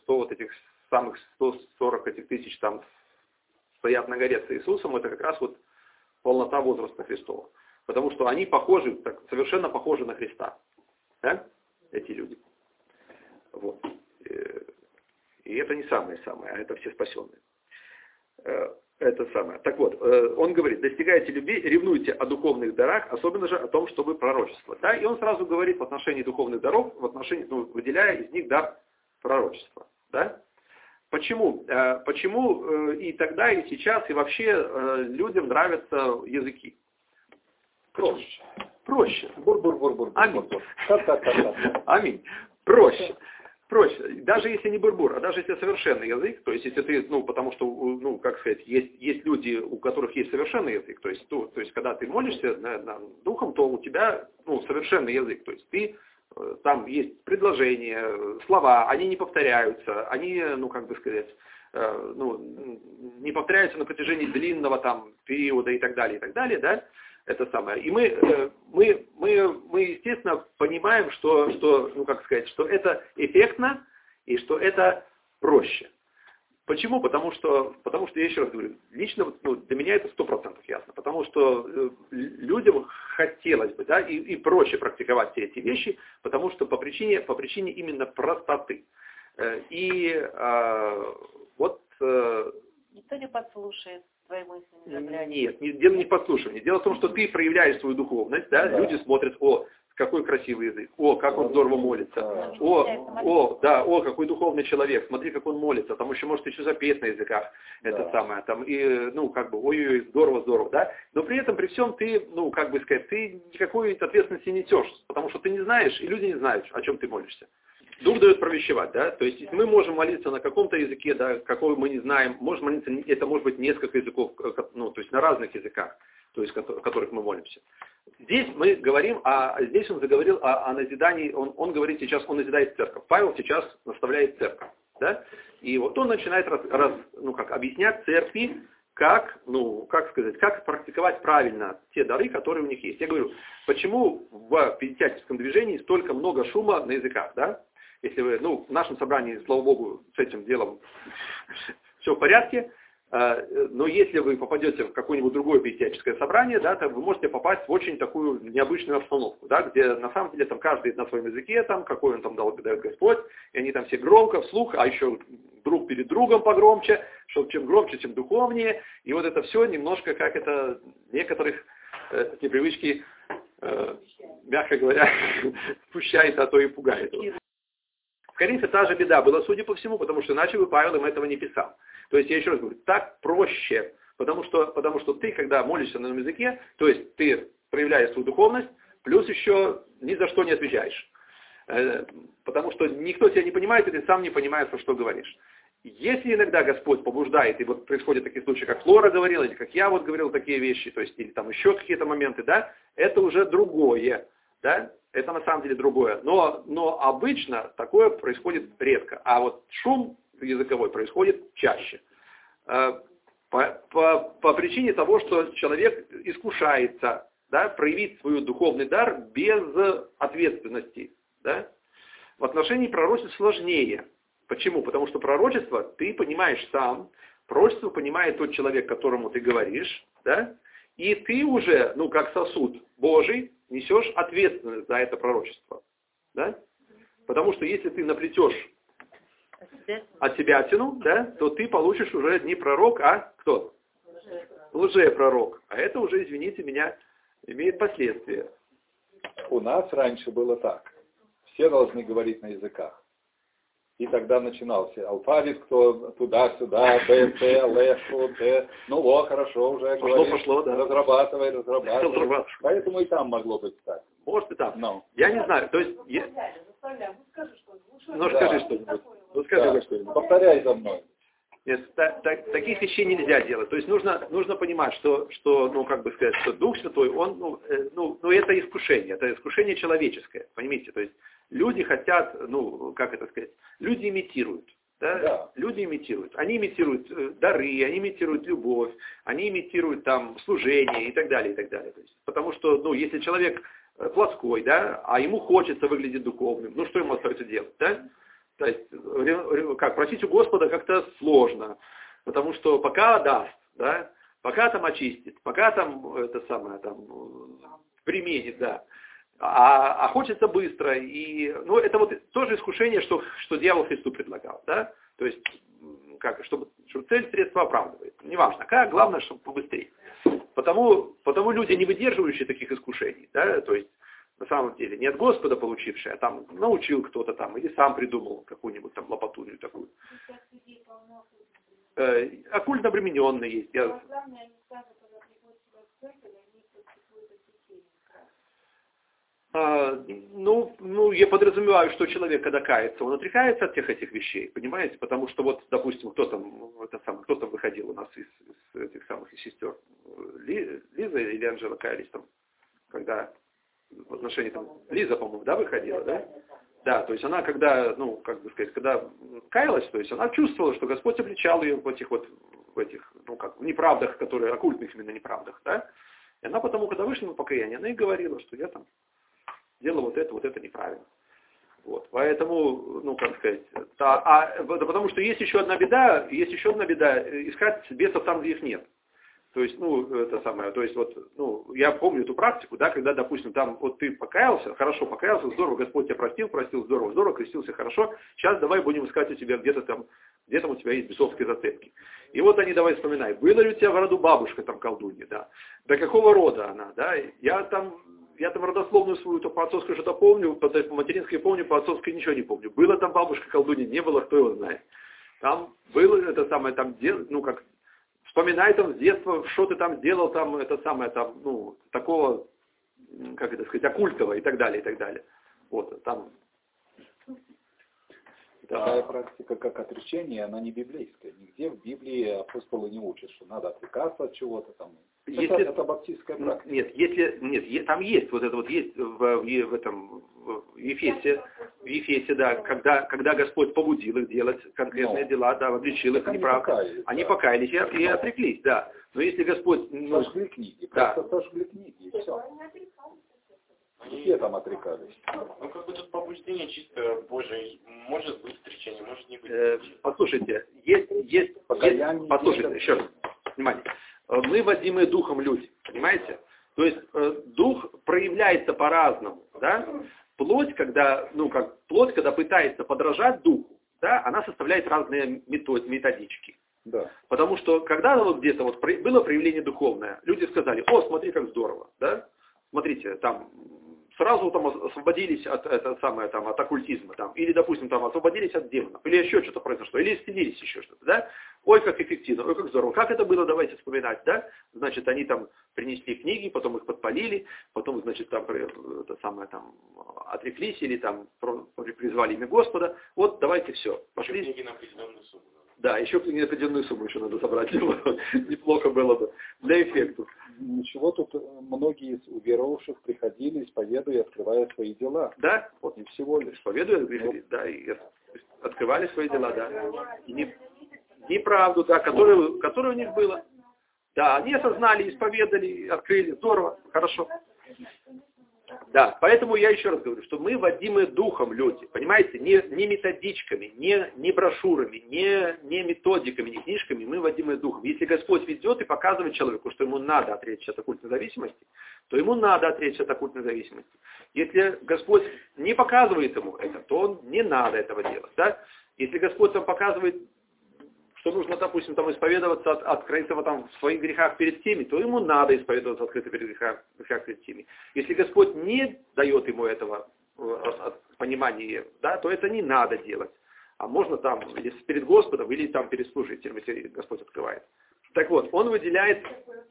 140 тысяч там стоят на горе с Иисусом, это как раз вот полнота возраста Христова. Потому что они совершенно похожи на Христа. Да? Эти люди. Вот. И это не самое-самое, а это все спасенные. Это самое. Так вот, он говорит, достигайте любви, ревнуйте о духовных дарах, особенно же о том, чтобы пророчествовать. Да? И он сразу говорит в отношении духовных даров, выделяя из них дар пророчества. Да? Почему? Почему и тогда, и сейчас, и вообще людям нравятся языки? Проще. Бур-бур-бур-бур. Аминь. Та-та-та-та. Аминь. Проще. Даже если не бурбур, а даже если совершенный язык, то есть если ты, потому что, есть люди, у которых есть совершенный язык, то есть когда ты молишься духом, то у тебя, совершенный язык, то есть там есть предложения, слова, они не повторяются, они, не повторяются на протяжении длинного там периода и так далее, да? Это самое. И мы естественно, понимаем, что это эффектно и что это проще. Почему? Потому что я еще раз говорю, лично для меня это 100% ясно. Потому что людям хотелось бы, да, и проще практиковать все эти вещи, потому что по причине именно простоты. Никто не подслушает. твои мысли не заглянешь. Нет, дело не в подслушивании. Дело в том, что ты проявляешь свою духовность, да? Люди смотрят, о, какой красивый язык, о, как он здорово молится, о, какой духовный человек, смотри, как он молится, там еще может еще запеть на языках, это самое, там, и, ну, как бы, ой-ой-ой, здорово, да, но при этом, при всем, ты, ну, как бы сказать, ты никакой ответственности не несешь, потому что ты не знаешь, и люди не знают, о чем ты молишься. Дух дает провещевать, да, то есть мы можем молиться на каком-то языке, да, какой мы не знаем, можем молиться, это может быть несколько языков, ну, то есть на разных языках, то есть о которых мы молимся. Здесь мы говорим, здесь он заговорил о назидании, он говорит сейчас, он назидает церковь. Павел сейчас наставляет церковь, да, и вот он начинает объяснять церкви, как практиковать правильно те дары, которые у них есть. Я говорю, почему в пятидесятническом движении столько много шума на языках, да? Если вы, в нашем собрании, слава Богу, с этим делом все в порядке, но если вы попадете в какое-нибудь другое пятидесятническое собрание, да, то вы можете попасть в очень такую необычную обстановку, да, где на самом деле там каждый на своем языке, там, какой он там дает Господь, и они там все громко, вслух, а еще друг перед другом погромче, что чем громче, тем духовнее, и вот это все немножко как это некоторых непривычки, мягко говоря, смущает, а то и пугает. В Коринфе та же беда была, судя по всему, потому что иначе бы Павел им этого не писал. То есть я еще раз говорю, так проще, потому что ты, когда молишься на новом языке, то есть ты проявляешь свою духовность, плюс еще ни за что не отвечаешь. Потому что никто тебя не понимает, и ты сам не понимаешь, что говоришь. Если иногда Господь побуждает, и вот происходят такие случаи, как Флора говорила, или как я вот говорил такие вещи, то есть или там еще какие-то моменты, да, это уже другое, да, это на самом деле другое. Но обычно такое происходит редко. А вот шум языковой происходит чаще. По причине того, что человек искушается, да, проявить свой духовный дар без ответственности. Да. В отношении пророчества сложнее. Почему? Потому что пророчество ты понимаешь сам, пророчество понимает тот человек, которому ты говоришь, да, и ты уже, как сосуд Божий, несешь ответственность за это пророчество. Да? Потому что если ты наплетешь от себятину, да, то ты получишь уже не пророк, а кто? Лжепророк. А это уже, извините меня, имеет последствия. У нас раньше было так. Все должны говорить на языках. И тогда начинался алфавит, кто туда-сюда, Б, Т, Л, Ш, Т. Хорошо, уже пошло, да. Разрабатывай. Поэтому и там могло быть так. Может и там. No. Я не знаю. То есть... Скажи что-нибудь. Скажи что-нибудь. Повторяй за мной. Нет, таких вещей нельзя делать. То есть нужно понимать, что что Дух Святой, он, это искушение человеческое, понимаете? То есть люди хотят, люди имитируют. Да? Люди имитируют. Они имитируют дары, они имитируют любовь, они имитируют там служение и так далее, и так далее. То есть, потому что, если человек плоской, да, а ему хочется выглядеть духовным, что ему остается делать, да? То есть, просить у Господа как-то сложно, потому что пока даст, да, пока там очистит, пока там, применит, да, а хочется быстро, и, это вот тоже искушение, что дьявол Христу предлагал, да, то есть, чтобы цель средства оправдывает, неважно, как, главное, чтобы побыстрее. Потому люди, не выдерживающие таких искушений, да, то есть, на самом деле, не от Господа получивший, а там научил кто-то там, или сам придумал какую-нибудь там лопатунью такую. Оккультно обремененные есть. Я подразумеваю, что человек, когда кается, он отрекается от всех этих вещей, понимаете? Потому что вот, допустим, кто там выходил у нас из этих самых из сестер, Лиза или Анжела каялись там, когда в отношении там, Лиза, по-моему, да, выходила, да? Да, то есть она, когда, когда каялась, то есть она чувствовала, что Господь обличал ее в этих неправдах, которые, оккультных именно неправдах, да? И она потому, когда вышла на покаяние, она и говорила, что я там делала вот это неправильно. Вот, поэтому, потому что есть еще одна беда, искать бесов там, где их нет. То есть, это самое, то есть, я помню эту практику, да, когда, допустим, там, вот ты покаялся, хорошо покаялся, здорово, Господь тебя простил, здорово, крестился, хорошо, сейчас давай будем искать у тебя где-то там у тебя есть бесовские зацепки. И вот они, давай вспоминай, была ли у тебя в роду бабушка там колдунья, да, до какого рода она, да, я там родословную свою, то по отцовской что-то помню, по материнской помню, по отцовской ничего не помню. Была там бабушка колдунья, не было, кто его знает. Там было это самое, там, вспоминай там с детства, что ты там сделал, там, такого, как это сказать, оккультного и так далее, и так далее. Вот, там. Такая практика, как отречение, она не библейская. Нигде в Библии апостолы не учат, что надо отрекаться от чего-то там. Это баптистская практика. Нет, там есть, вот это вот есть в Ефесе, да, когда Господь побудил их делать конкретные дела, да, обличил их, они покаялись и отреклись, да. Но если Господь... Сожгли книги, просто сожгли книги, и все. Все там отрекались. Как бы тут побуждение чисто Божие. Может быть отречение, может не быть. Послушайте, послушайте, еще раз, внимание. Мы водимые духом люди, понимаете? То есть дух проявляется по-разному, да? Плоть, когда пытается подражать духу, да, она составляет разные методички. Да. Потому что когда где-то было проявление духовное, люди сказали: о, смотри, как здорово, да? Смотрите, там сразу там освободились от оккультизма, там, или, допустим, там освободились от демонов, или еще что-то произошло, или исцелились еще что-то, да? Ой, как эффективно, ой, как здорово. Как это было, давайте вспоминать, да? Значит, они там принесли книги, потом их подпалили, потом, значит, там отреклись или там призвали имя Господа. Вот, давайте все, пошли. Книги на определенную сумму. Да, еще книги на определенную сумму еще надо собрать. Неплохо было бы для эффекта. Ничего, тут многие из уверовавших приходили, исповедуя, открывая свои дела. Да, вот не всего лишь. Исповедуя, да, и открывали свои дела, да. Неправду, да, которая у них была. Да, они осознали, исповедали, открыли. Здорово, хорошо. Да, поэтому я еще раз говорю, что мы водимы духом люди, понимаете, не методичками, не брошюрами, не методиками, не книжками, мы водимы духом. Если Господь ведет и показывает человеку, что ему надо отречься от оккультной зависимости, то ему надо отречься от оккультной зависимости. Если Господь не показывает ему это, то не надо этого делать. Да? Если Господь там показывает, что нужно, допустим, там исповедоваться открыто там, в своих грехах перед теми, то ему надо исповедоваться открыто перед грехах перед теми. Если Господь не дает ему этого понимания, да, то это не надо делать. А можно там или перед Господом, или там перед служителем, если Господь открывает. Так вот, он выделяет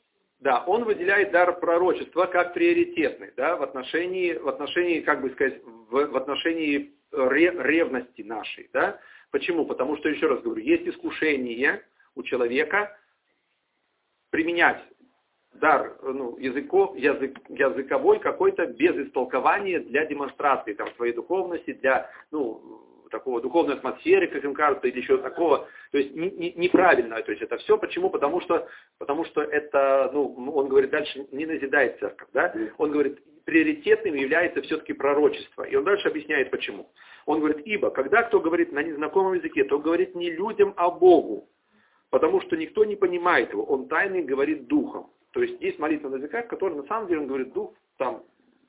дар пророчества как приоритетный, да, в отношении, как бы сказать, в отношении ревности нашей, да. Почему? Потому что, еще раз говорю, есть искушение у человека применять дар языковой какой-то без истолкования для демонстрации там, своей духовности, для такого духовной атмосферы, как им кажется, или еще такого, то есть неправильно, то есть это все. Почему? Потому что это, он говорит дальше, не назидает церковь, да? Он говорит, приоритетным является все-таки пророчество. И он дальше объясняет почему. Он говорит, ибо когда кто говорит на незнакомом языке, то говорит не людям, а Богу, потому что никто не понимает его, он тайный говорит духом. То есть есть молитва на языках, который на самом деле он говорит дух, там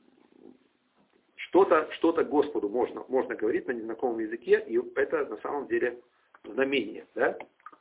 что-то Господу можно говорить на незнакомом языке, и это на самом деле знамение. Да?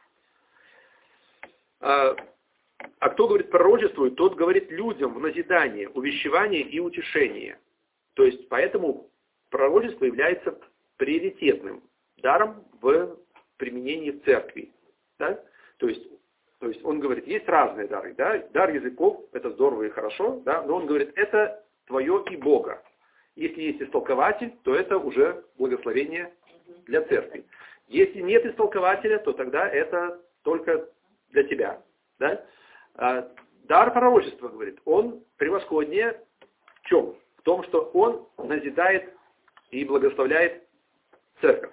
А кто говорит пророчествует, тот говорит людям в назидание, увещевание и утешение. То есть поэтому пророчество является приоритетным даром в применении в церкви. Да? То есть он говорит, есть разные дары. Да? Дар языков, это здорово и хорошо, да? Но он говорит, это твое и Бога. Если есть истолкователь, то это уже благословение для церкви. Если нет истолкователя, то тогда это только для тебя. Да? Дар пророчества, говорит, он превосходнее в чем? В том, что он назидает и благословляет церковь.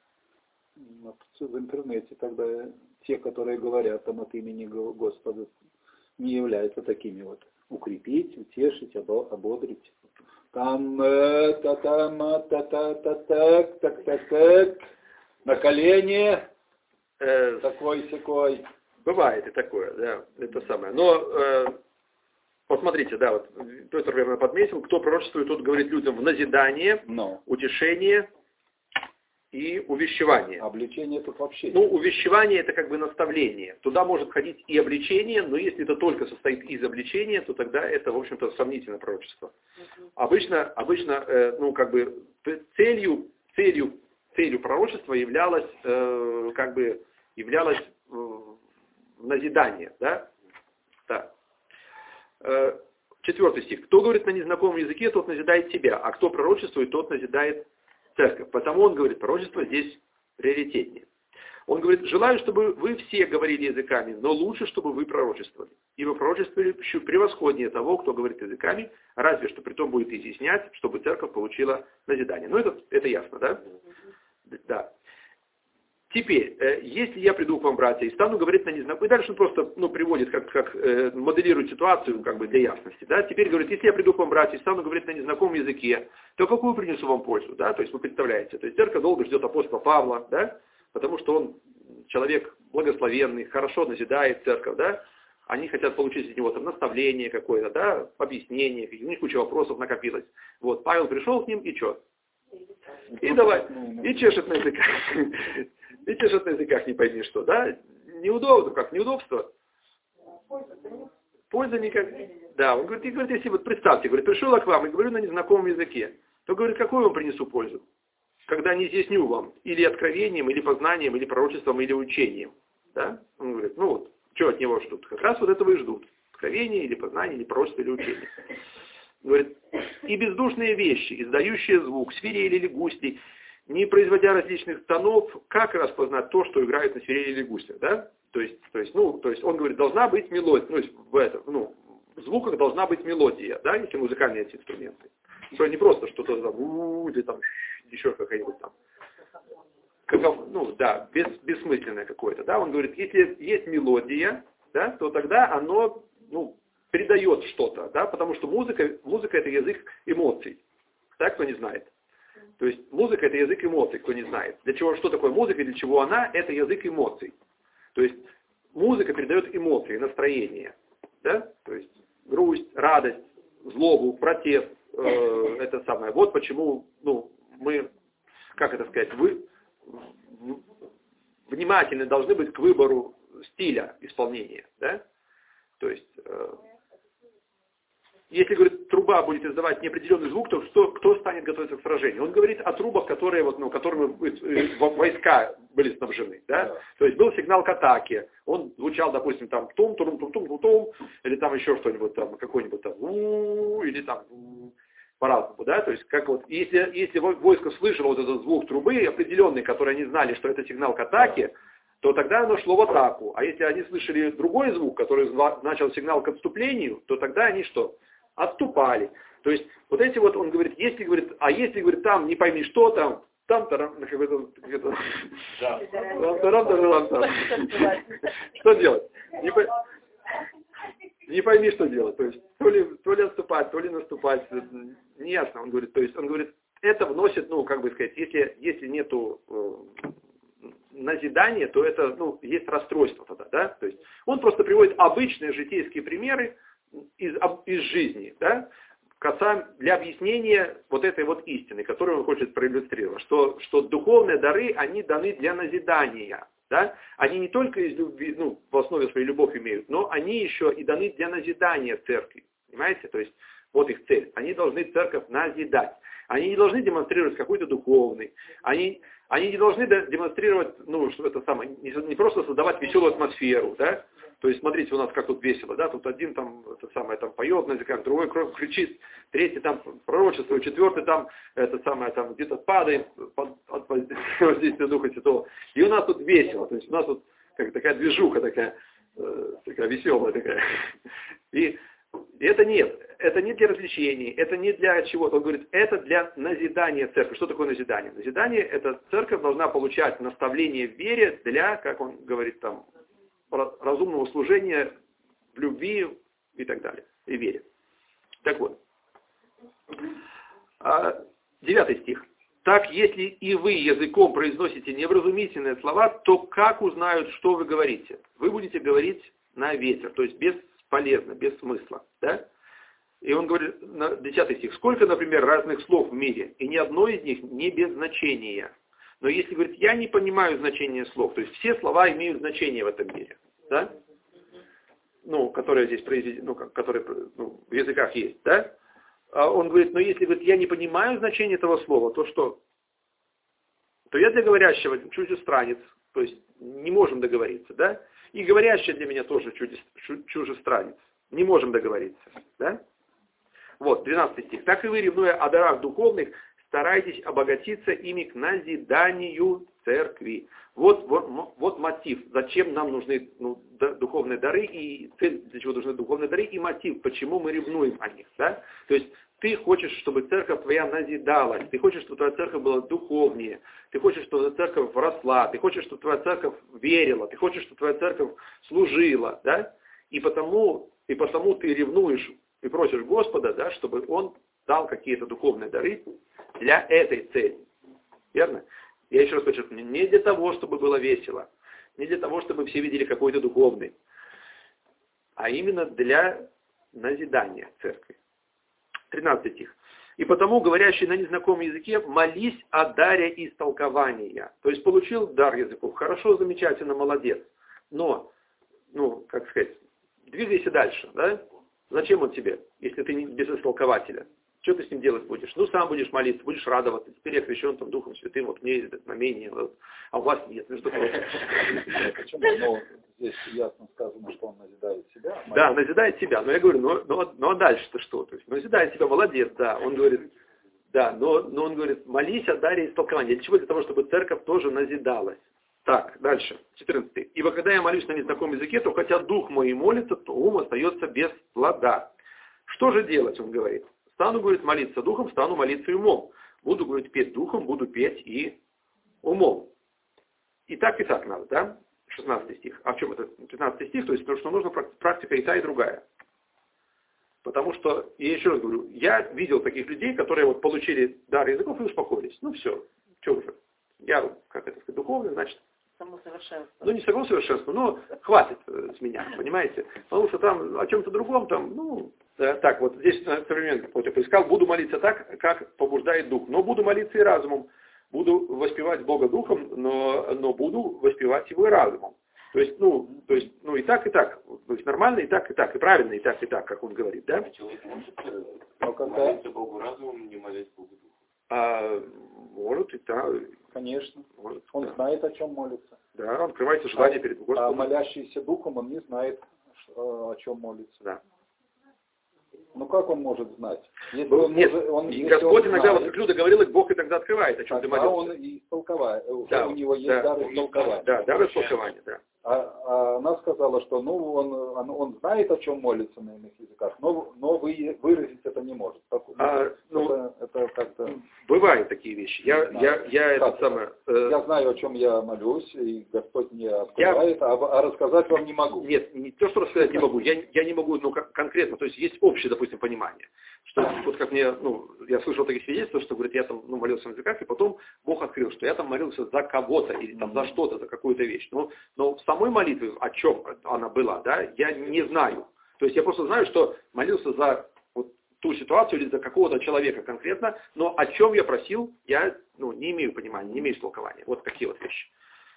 В интернете тогда те, которые говорят там от имени Господа, не являются такими вот. Укрепить, утешить, ободрить. Там так, на колени, такой-сякой. Бывает и такое, да, это самое. Но, посмотрите, да, вот Петр верно подметил, кто пророчествует, тот говорит людям в назидание, утешение и увещевание. Обличение тут вообще. Ну, увещевание это как бы наставление. Туда может входить и обличение, но если это только состоит из обличения, то тогда это, в общем-то, сомнительное пророчество. Обычно, ну, как бы целью пророчества являлось назидание, да? Да. 4 стих. Кто говорит на незнакомом языке, тот назидает себя, а кто пророчествует, тот назидает церковь. Потому он говорит, пророчество здесь приоритетнее. Он говорит, желаю, чтобы вы все говорили языками, но лучше, чтобы вы пророчествовали. Ибо пророчество еще превосходнее того, кто говорит языками, разве что притом будет изъяснять, чтобы церковь получила назидание. Ну, это ясно, да? Да. Теперь, если я приду к вам, братья, и стану говорить на незнакомом... И дальше он просто приводит, как моделирует ситуацию как бы для ясности. Да? Теперь говорит, если я приду к вам, братья, и стану говорить на незнакомом языке, то какую принесу вам пользу? Да? То есть вы представляете, то есть церковь долго ждет апостола Павла, да? Потому что он человек благословенный, хорошо назидает церковь, да? Они хотят получить от него там наставление какое-то, да? Объяснение, у них куча вопросов накопилось. Вот, Павел пришел к ним и что? И давай, и чешет на языках. И чешет на языках, не пойми что, да? Неудобно, как неудобство. Польза никак. Да, он говорит, если вот представьте, говорит, пришел я к вам и говорю на незнакомом языке, то говорит, какую вам принесу пользу? Когда не изъясню вам или откровением, или познанием, или пророчеством, или учением. Да? Он говорит, ну вот, что от него ждут? Как раз вот этого и ждут. Откровение, или познание, или пророчество, или учение. Говорит, и бездушные вещи, издающие звук, свирели или гусли, не производя различных тонов, как распознать то, что играет на свирели или гуслях, да? То есть он говорит, должна быть мелодия, в звуках должна быть мелодия, да, если музыкальные эти инструменты. Что не просто что-то там, или там, еще какая-нибудь там, бессмысленное какое-то, да? Он говорит, если есть мелодия, да, то тогда оно, передает что-то, да, потому что музыка это язык эмоций, да, кто не знает. То есть музыка это язык эмоций, кто не знает. Для чего, что такое музыка, для чего она, это язык эмоций. То есть музыка передает эмоции, настроение, да, то есть грусть, радость, злобу, протест, это самое. Вот почему, мы, как это сказать, вы внимательны должны быть к выбору стиля исполнения, да, то есть если, говорит, труба будет издавать неопределенный звук, то кто станет готовиться к сражению? Он говорит о трубах, которыми войска были снабжены. Да? То есть был сигнал к атаке. Он звучал, допустим, там том, или там еще что-нибудь, там какой-нибудь там, или там по-разному. Да? То есть, как вот, если войско слышало вот этот звук трубы определенный, который они знали, что это сигнал к атаке, то тогда оно шло в атаку. А если они слышали другой звук, который значил сигнал к отступлению, то тогда они что? Отступали. То есть, вот эти вот, он говорит, если, говорит, там не пойми что, там что делать? Не пойми, что делать. То есть, то ли отступать, то ли наступать, не ясно. Он говорит, это вносит, если нету назидания, то это, есть расстройство тогда, да? То есть, он просто приводит обычные житейские примеры из жизни, да, для объяснения вот этой вот истины, которую он хочет проиллюстрировать, что духовные дары, они даны для назидания, да, они не только из любви, в основе своей любовь имеют, но они еще и даны для назидания церкви, понимаете, то есть вот их цель, они должны церковь назидать, они не должны демонстрировать какой-то духовный, они не должны демонстрировать, что это самое, не просто создавать веселую атмосферу, да. То есть, смотрите, у нас как тут весело, да, тут один там, поет на языках, другой кричит, третий там пророчествует, четвертый там, там где-то падает от воздействия Духа Святого. И у нас тут весело, то есть у нас тут такая движуха, такая веселая такая. И это не для развлечений, это не для чего-то. Он говорит, это для назидания церкви. Что такое назидание? Назидание, это церковь должна получать наставление в вере для, как он говорит там, разумного служения в любви и так далее, и вере. Так вот. 9 стих. Так, если и вы языком произносите невразумительные слова, то как узнают, что вы говорите? Вы будете говорить на ветер, то есть бесполезно, без смысла. Да? И он говорит, 10 стих, сколько, например, разных слов в мире, и ни одно из них не без значения. Но если говорит, я не понимаю значения слов, то есть все слова имеют значение в этом мире, да? Ну, которые здесь произведены, которые в языках есть, да? А он говорит, но если говорит, я не понимаю значения этого слова, то что? То я для говорящего чужестранец, то есть не можем договориться, да? И говорящий для меня тоже чужестранец, не можем договориться, да? Вот, 12 стих. Так и вы, ревнуя о дарах духовных, старайтесь обогатиться ими к назиданию церкви. Вот мотив, зачем нам нужны духовные дары, и цель, для чего нужны духовные дары, и мотив, почему мы ревнуем о них. Да? То есть ты хочешь, чтобы церковь твоя назидалась, ты хочешь, чтобы твоя церковь была духовнее, ты хочешь, чтобы твоя церковь росла, ты хочешь, чтобы твоя церковь верила, ты хочешь, чтобы твоя церковь служила. Да? И потому ты ревнуешь и просишь Господа, да, чтобы Он дал какие-то духовные дары для этой цели. Верно? Я еще раз подчеркну, не для того, чтобы было весело, не для того, чтобы все видели какой-то духовный, а именно для назидания церкви. 13 стих. И потому, говорящий на незнакомом языке, молись о даре истолкования. То есть получил дар языков. Хорошо, замечательно, молодец. Но, как сказать, двигайся дальше, да? Зачем он тебе, если ты не без истолкователя? Что ты с ним делать будешь? Сам будешь молиться, будешь радоваться. Теперь я крещен там Духом Святым, вот мне это знамение, а у вас нет, между прочим. Почему? Здесь ясно сказано, что он назидает себя. Да, назидает себя. Но я говорю, а дальше-то что? То есть, назидает себя, молодец, да. Он говорит, да, но он говорит, молись о даре истолкования. Для чего? Для того, чтобы церковь тоже назидалась. Так, дальше, 14. «Ибо когда я молюсь на незнакомом языке, то хотя дух мой и молится, то ум остается без плода». Что же делать, он говорит? Стану, говорит, молиться духом, стану молиться и умом. Буду, говорит, петь духом, буду петь и умом. И так надо, да? 16 стих. А в чем это? 15 стих, то есть то, что нужно практика и та, и другая. Потому что, я еще раз говорю, я видел таких людей, которые вот получили дар языков и успокоились. Все, что уже? Я, как это сказать, духовный, значит, самосовершенство. Не самосовершенство, но хватит с меня, понимаете? Потому что там о чем-то другом, так, вот здесь современный какой-то поискал, буду молиться так, как побуждает дух, но буду молиться и разумом, буду воспевать Бога духом, но буду воспевать его и разумом. То есть, и так, и так. То есть нормально и так, и правильно и так, как он говорит, да? Человек может молиться Богу разумом, не молить Богу духом? Может и так. Конечно. Может, он знает, о чем молится. Да, он открывается желание перед Господом. А молящийся духом, он не знает, о чем молится. Да. Как он может знать? Если Господь иногда, вот как Люда говорила, Бог иногда открывает, о чем ты молился. он и истолковает. Да, у него есть дар истолкования. Да, дар истолкования, да. А она сказала, что он знает, о чем молится на иных языках, но выразить это не может. Это как-то... Бывают такие вещи. Я знаю, о чем я молюсь, и Господь мне открывает, а рассказать вам не могу. Нет, не то, что рассказать не могу. Я не могу, конкретно. То есть есть общее, допустим, понимание. Что вот как мне, я слышал такие свидетельства, что, говорит, я там молился на языках, и потом Бог открыл, что я там молился за кого-то, или там за что-то, за какую-то вещь. Но в самой молитве, о чем она была, да, я не знаю. То есть я просто знаю, что молился за вот ту ситуацию или за какого-то человека конкретно, но о чем я просил, я не имею понимания, не имею толкования. Вот такие вот вещи.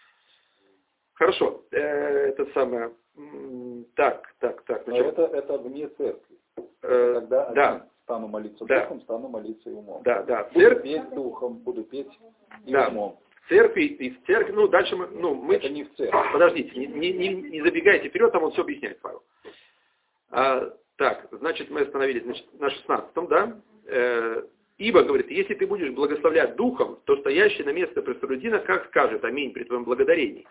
Хорошо. Это самое... Так. Но это вне церкви. Когда стану молиться духом, стану молиться и умом. Да. Буду петь духом, буду петь и умом. В церкви, дальше мы... Это не в церкви. Подождите, не забегайте вперед, там он все объясняет, Павел. Так, значит, мы остановились на 16-м, да? Ибо, говорит, если ты будешь благословлять духом, то стоящий на место простолюдина, как скажет аминь при твоем благодарении.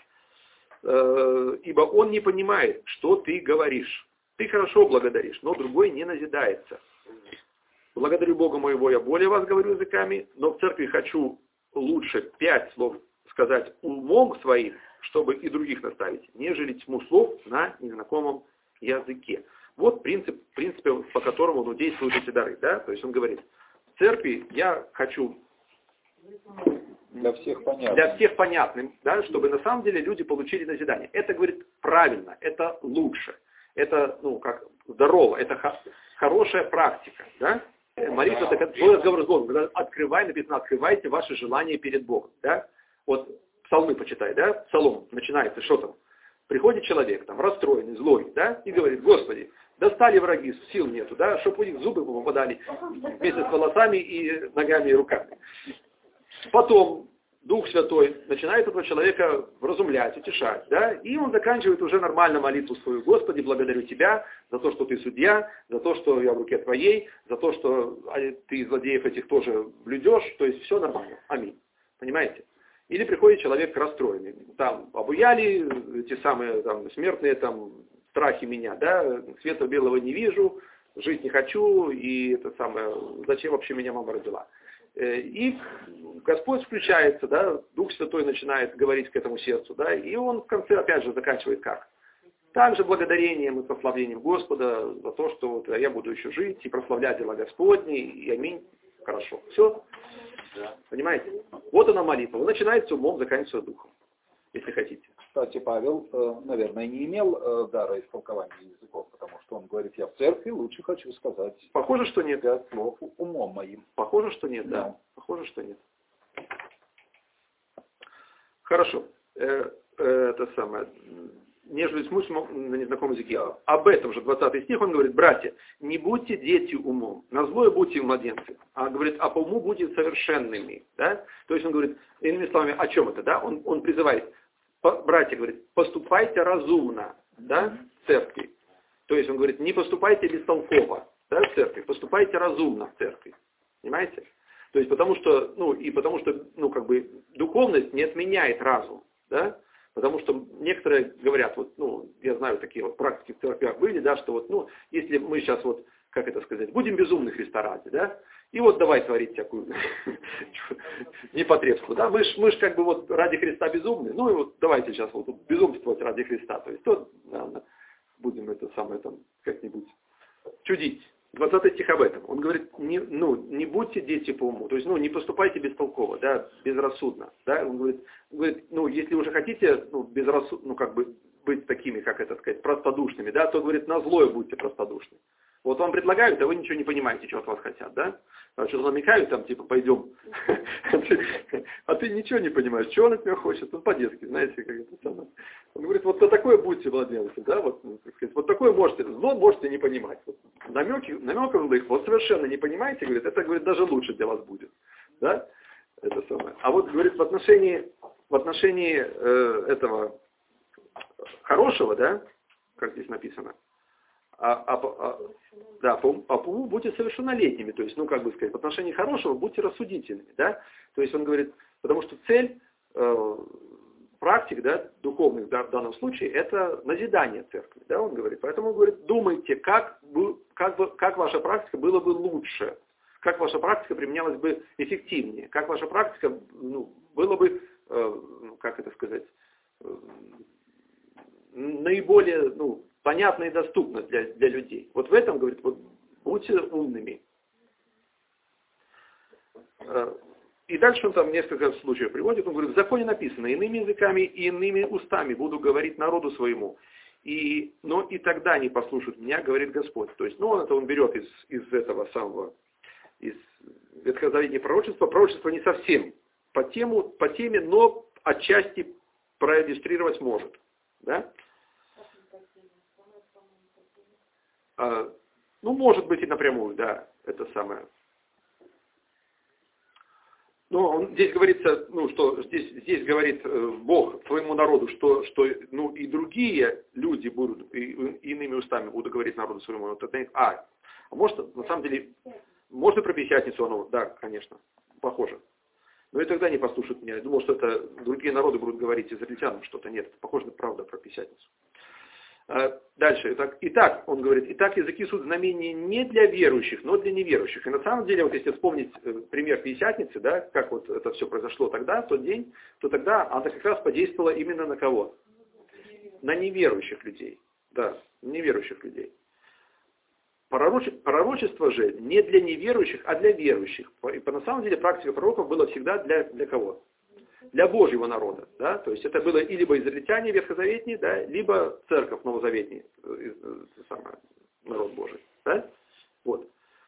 Ибо он не понимает, что ты говоришь. Ты хорошо благодаришь, но другой не назидается. Благодарю Бога моего, я более вас говорю языками, но в церкви хочу лучше 5 слов сказать умом своим, чтобы и других наставить, нежели тьму слов на незнакомом языке. Вот принцип, по которому действуют эти дары. Да? То есть он говорит, в церкви я хочу Для всех понятно. Для всех понятным, да, чтобы на самом деле люди получили назидание. Это, говорит, правильно, это лучше, это, ну, как здорово, это хорошая практика, да. Молитва — это твой разговор с Богом. Когда написано, открывайте ваши желания перед Богом, да. Вот псалмы почитай, да, псалом начинается, что там? Приходит человек, там, расстроенный, злой, да, и говорит: Господи, достали враги, сил нету, да, чтобы у них зубы попадали вместе с волосами и ногами и руками. Потом Дух Святой начинает этого человека вразумлять, утешать, да, и он заканчивает уже нормально молитву свою: Господи, благодарю Тебя за то, что Ты судья, за то, что я в руке Твоей, за то, что Ты злодеев этих тоже блюдешь, то есть все нормально. Аминь. Понимаете? Или приходит человек расстроенный, там обуяли эти самые там смертные там страхи меня, да, света белого не вижу, жить не хочу, и это самое, зачем вообще меня мама родила. И Господь включается, да, Дух Святой начинает говорить к этому сердцу, да, и он в конце опять же заканчивает как? Также благодарением и прославлением Господа за то, что вот я буду еще жить и прославлять дела Господни, и аминь. Хорошо. Все? Понимаете? Вот она молитва. Начинается умом, заканчивается духом, если хотите. Кстати, Павел, наверное, не имел дара истолкования языков, потому что он говорит: я в церкви лучше хочу сказать. Похоже, что нет. 5 слов умом моим. Похоже, что нет, да. Похоже, что нет. Хорошо. Это самое. Нежели с мыслью на незнакомом языке. Об этом же 20 стих он говорит: братья, не будьте дети умом, на злое будьте младенцы, а говорит, а по уму будьте совершенными. Да? То есть он говорит, иными словами, о чем это? Да? Он призывает: братья, говорит, поступайте разумно, да, в церкви. То есть он говорит, не поступайте бестолково, да, в церкви, поступайте разумно в церкви. Понимаете? То есть потому что, как бы духовность не отменяет разум, да? Потому что некоторые говорят, вот, я знаю, такие вот практики в церквях были, да, что вот, если мы сейчас вот, как это сказать, будем безумны Христа ради, да, и вот давай творить всякую непотребство, да, мы ж как бы вот ради Христа безумны, и вот давайте сейчас вот безумствовать ради Христа, то есть то, будем это самое там как-нибудь чудить. 20 стих об этом. Он говорит, не будьте дети по уму, то есть, не поступайте бестолково, да, безрассудно, да, он говорит, если уже хотите, безрассудно, как бы быть такими, как это сказать, простодушными, да, то, говорит, на злое будьте простодушны. Вот вам предлагают, а вы ничего не понимаете, что от вас хотят, да? Что-то намекают, там, типа, пойдем. А ты ничего не понимаешь, что он от меня хочет. Он по-детски, знаете, как это самое. Он говорит, вот то такое будьте младенцы, да, вот, так сказать, вот такое можете, зло можете не понимать. Вот, намеков злых, вот совершенно не понимаете, говорит, это, говорит, даже лучше для вас будет, да? Это самое. А вот, говорит, в отношении этого хорошего, да, как здесь написано, по уму будьте совершеннолетними, то есть, как бы сказать, в отношении хорошего будьте рассудительными, да, то есть он говорит, потому что цель практик, да, духовных в данном случае, это назидание церкви, да, он говорит, поэтому он говорит, думайте, как ваша практика была бы лучше, как ваша практика применялась бы эффективнее, как ваша практика, было бы, как это сказать, наиболее, понятно и доступно для людей. Вот в этом, говорит, вот будьте умными. И дальше он там несколько случаев приводит. Он говорит, в законе написано, иными языками и иными устами буду говорить народу своему. Но и тогда не послушают меня, говорит Господь. То есть, он берет из этого самого, из ветхозаветного пророчества. Пророчество не совсем по теме, но отчасти проиллюстрировать может. Да? Может быть и напрямую, да, это самое. Но здесь говорится, что здесь говорит Бог твоему народу, что и другие люди будут, и иными устами будут говорить народу своему. Может, на самом деле, можно про Пятидесятницу, да, конечно, похоже. Но и тогда не послушают меня. Я думал, что это другие народы будут говорить израильтянам что-то. Нет, это похоже на правду про Пятидесятницу. Дальше. Итак, он говорит, языки суть знамения не для верующих, но для неверующих. И на самом деле, вот если вспомнить пример Пятидесятницы, да, как вот это все произошло тогда, в тот день, то тогда она как раз подействовала именно на кого? На неверующих людей. Да, неверующих людей. Пророчество же не для неверующих, а для верующих. И на самом деле практика пророков была всегда для кого? Для Божьего народа. Да? То есть это было и либо израильтяне ветхозаветные, да, либо церковь новозаветний, народ Божий. Да? Вот.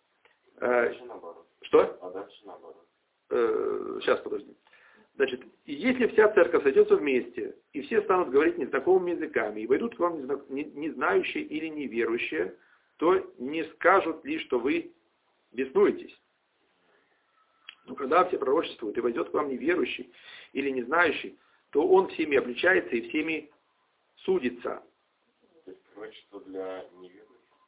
Что? А дальше наоборот. Сейчас, подожди. Значит, если вся церковь сойдется вместе, и все станут говорить незнакомыми языками, и войдут к вам не знающие или неверующие, то не скажут ли, что вы беснуетесь. Но когда все пророчествуют, и войдет к вам неверующий или не знающий, то он всеми обличается и всеми судится. То есть пророчество для неверующих?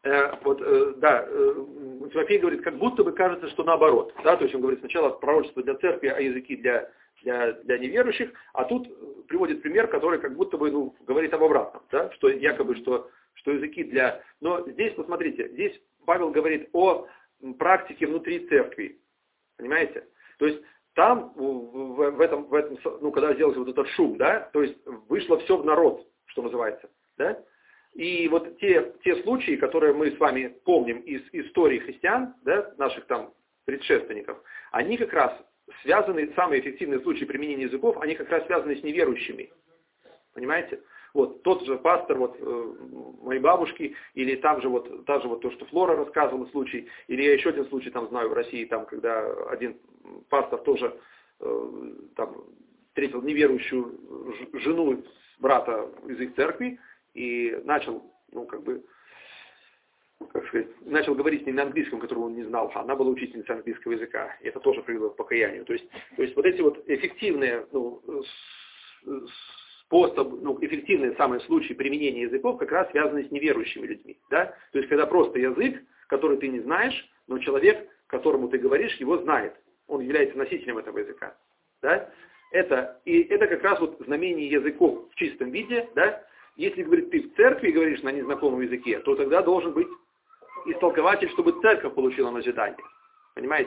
Тимофей говорит, как будто бы кажется, что наоборот. Да? То есть он говорит сначала пророчество для церкви, а языки для неверующих, а тут приводит пример, который как будто бы говорит об обратном, да? Что якобы, что языки для... Но здесь, посмотрите, здесь Павел говорит о практике внутри церкви. Понимаете? То есть там, в этом, когда сделался вот этот шум, да, то есть вышло все в народ, что называется, да? И вот те случаи, которые мы с вами помним из истории христиан, да, наших там предшественников, они как раз связаны, самые эффективные случаи применения языков, они как раз связаны с неверующими. Понимаете? Вот тот же пастор моей бабушки, или там же та же то, что Флора рассказывала случай, или я еще один случай там знаю в России, там, когда один пастор тоже там встретил неверующую жену брата из их церкви, и начал, начал говорить с ней на английском, которого он не знал. Она была учительницей английского языка. И это тоже привело к покаянию. То есть вот эти вот эффективные эффективные самые случаи применения языков как раз связаны с неверующими людьми. Да? То есть когда просто язык, который ты не знаешь, но человек, которому ты говоришь, его знает. Он является носителем этого языка. Да? Это как раз вот знамение языков в чистом виде, да? Если, говорит, ты в церкви говоришь на незнакомом языке, то тогда должен быть истолкователь, чтобы церковь получила назидание. Понимаете?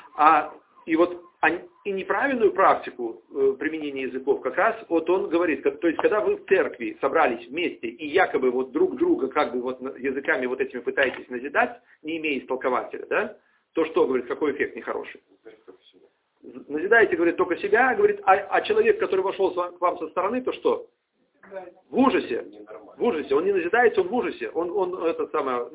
И неправильную практику применения языков как раз вот он говорит, то есть когда вы в церкви собрались вместе и якобы вот друг друга как бы вот языками вот этими пытаетесь назидать, не имея истолкователя, да, то что, говорит, какой эффект нехороший? Назидаете, говорит, только себя, говорит, а человек, который вошел к вам со стороны, то что? В ужасе. В ужасе. Он не назидается, он в ужасе. Он это самое,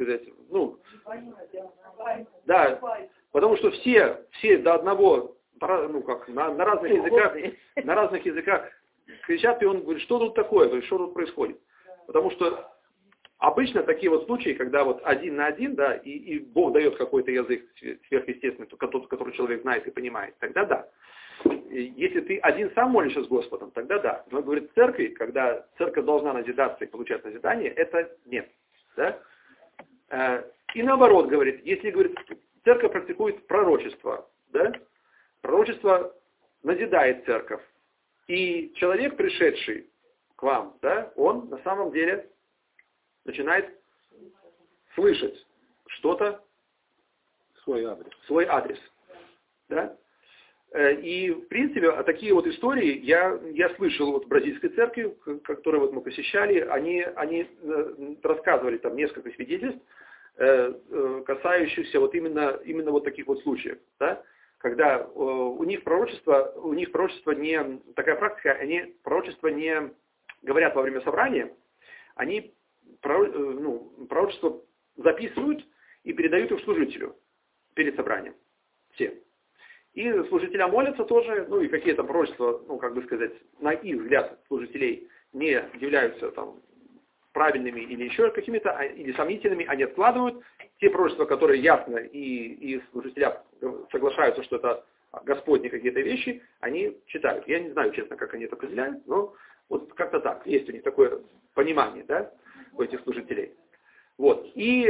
да, потому что все до одного, на разных языках кричат, и он говорит, что тут такое, говорит, что тут происходит. Потому что обычно такие вот случаи, когда вот один на один, да, и Бог дает какой-то язык сверхъестественный, который человек знает и понимает, тогда да. Если ты один сам молишься с Господом, тогда да. Но, говорит, в церкви, когда церковь должна назидаться и получать назидание, это нет. Да? И наоборот, говорит, если, говорит, церковь практикует пророчество, да? Пророчество назидает церковь. И человек, пришедший к вам, да, он на самом деле начинает слышать что-то, свой адрес. Да? И, в принципе, такие вот истории я слышал вот в бразильской церкви, которую вот мы посещали, они рассказывали там несколько свидетельств, касающихся вот именно вот таких вот случаев, да? Когда у них пророчество не, такая практика, они пророчество не говорят во время собрания, они пророчество записывают и передают их служителю перед собранием. Все. И служителя молятся тоже, и какие-то пророчества, на их взгляд служителей не являются там правильными или еще какими-то, или сомнительными, они откладывают. Те пророчества, которые ясно, и служителя соглашаются, что это Господни какие-то вещи, они читают. Я не знаю, честно, как они это определяют, но вот как-то так. Есть у них такое понимание, да, у этих служителей. Вот. И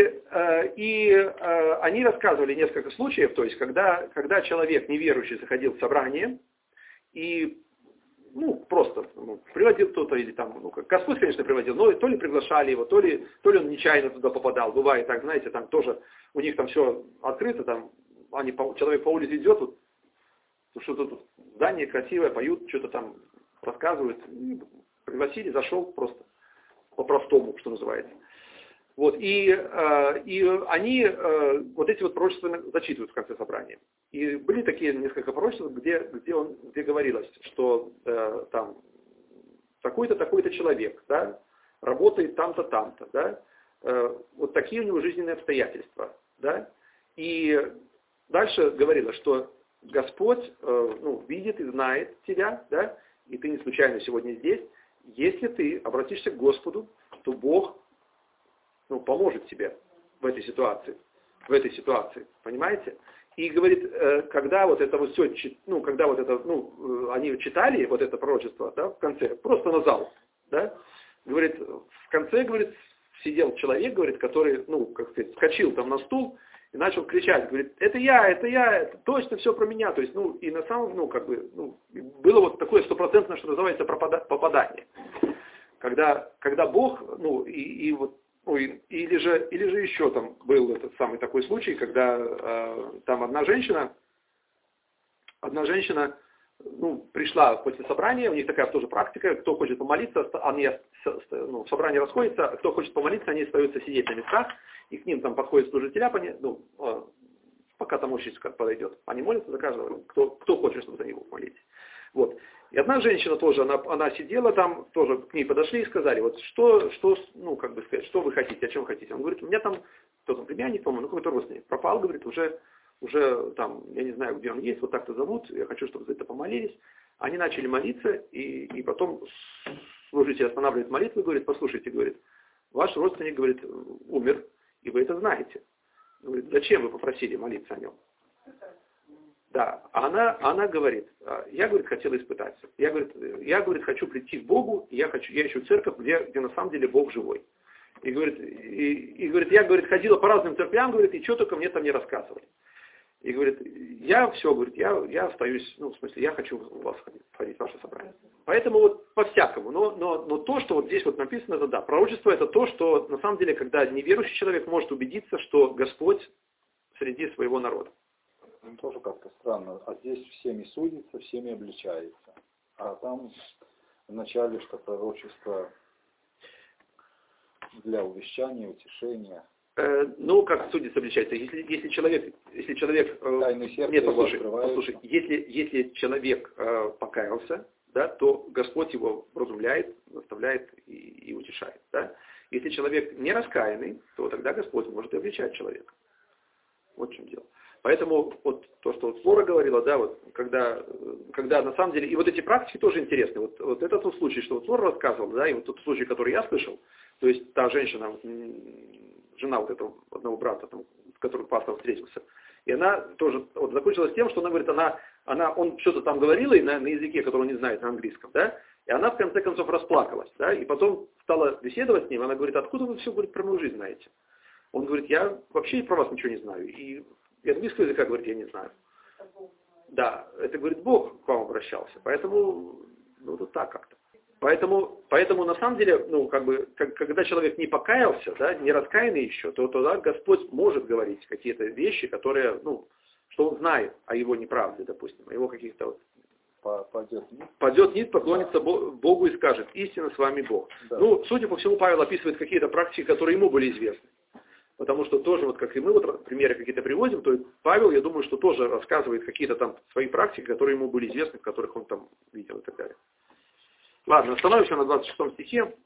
они рассказывали несколько случаев, то есть когда человек неверующий заходил в собрание и просто приводил кто-то, или там, Господь, конечно, приводил, но то ли приглашали его, то ли он нечаянно туда попадал. Бывает так, знаете, там тоже у них там все открыто, там человек по улице идет, вот, что-то тут здание красивое, поют, что-то там рассказывают, пригласили, зашел просто по-простому, что называется. Вот, и они вот эти вот пророчества зачитывают в конце собрания. И были такие несколько пророчеств, где говорилось, что там такой-то, такой-то человек, да, работает там-то, там-то, да, вот такие у него жизненные обстоятельства, да, и дальше говорилось, что Господь, видит и знает тебя, да, и ты не случайно сегодня здесь. Если ты обратишься к Господу, то Бог, поможет тебе в этой ситуации, понимаете? И говорит, когда вот это вот все, когда вот это, они читали вот это пророчество, да, в конце, просто на зал, да, говорит, в конце, говорит, сидел человек, говорит, который, как сказать, вскочил там на стул и начал кричать, говорит, это я, это точно все про меня, то есть, и на самом, было вот такое стопроцентное, что называется, попадание. Когда Бог, или же еще там был этот самый такой случай, когда там одна женщина, пришла после собрания, у них такая тоже практика, кто хочет помолиться, собрание расходится, кто хочет помолиться, они остаются сидеть на местах, и к ним там подходят служителя, пока там очередь подойдет, они молятся за каждого, кто хочет, чтобы за него молились. Вот. И одна женщина тоже, она сидела там, тоже к ней подошли и сказали, вот что вы хотите, о чем хотите. Он говорит, у меня там, кто там, племянник, по-моему, какой-то родственник, пропал, говорит, уже там, я не знаю, где он есть, вот так-то зовут, я хочу, чтобы за это помолились. Они начали молиться, и потом служитель останавливает молитву и говорит, послушайте, говорит, ваш родственник, говорит, умер, и вы это знаете. Говорит, зачем вы попросили молиться о нем? Да, она говорит, я, говорит, хотела испытать. Я, говорит, хочу прийти к Богу, я ищу церковь, где на самом деле Бог живой. И говорит, я, говорит, ходила по разным церквям, говорит, и что только мне там не рассказывали. И говорит, я все, говорит, я остаюсь, я хочу у вас ходить в ваше собрание. Поэтому вот по-всякому. Но то, что вот здесь вот написано, это да, пророчество это то, что на самом деле, когда неверующий человек может убедиться, что Господь среди своего народа. Тоже как-то странно. А здесь всеми судится, всеми обличается. А там в начале, что пророчество для увещания, утешения. Как судится, обличается? Если человек нет, послушай, если человек покаялся, да, то Господь его вразумляет, наставляет и утешает. Да? Если человек не раскаянный, то тогда Господь может и обличать человека. Вот в чем дело. Поэтому вот то, что вот Флора говорила, да, вот когда на самом деле, и вот эти практики тоже интересны. Вот это тот случай, что вот Флора рассказывала, да, и вот тот случай, который я слышал, то есть та женщина, жена вот этого одного брата, там, с которым пастор встретился, и она тоже вот закончилась тем, что она говорит, он что-то там говорила и на языке, который он не знает, на английском, да, и она в конце концов расплакалась, да, и потом стала беседовать с ним, она говорит, откуда вы все, говорит, про мою жизнь знаете? Он говорит, я вообще про вас ничего не знаю, и английского языка, говорит, я не знаю. Да, это, говорит, Бог к вам обращался, поэтому, вот так как-то. Поэтому на самом деле, когда человек не покаялся, да, не раскаянный еще, то тогда Господь может говорить какие-то вещи, которые, что он знает о его неправде, допустим, о его каких-то падет ниц, поклонится Богу и скажет, истинно с вами Бог. Да. Судя по всему, Павел описывает какие-то практики, которые ему были известны. Потому что тоже, вот как и мы вот примеры какие-то приводим, то Павел, я думаю, что тоже рассказывает какие-то там свои практики, которые ему были известны, в которых он там видел и так далее. Ладно, остановимся на 26 стихе.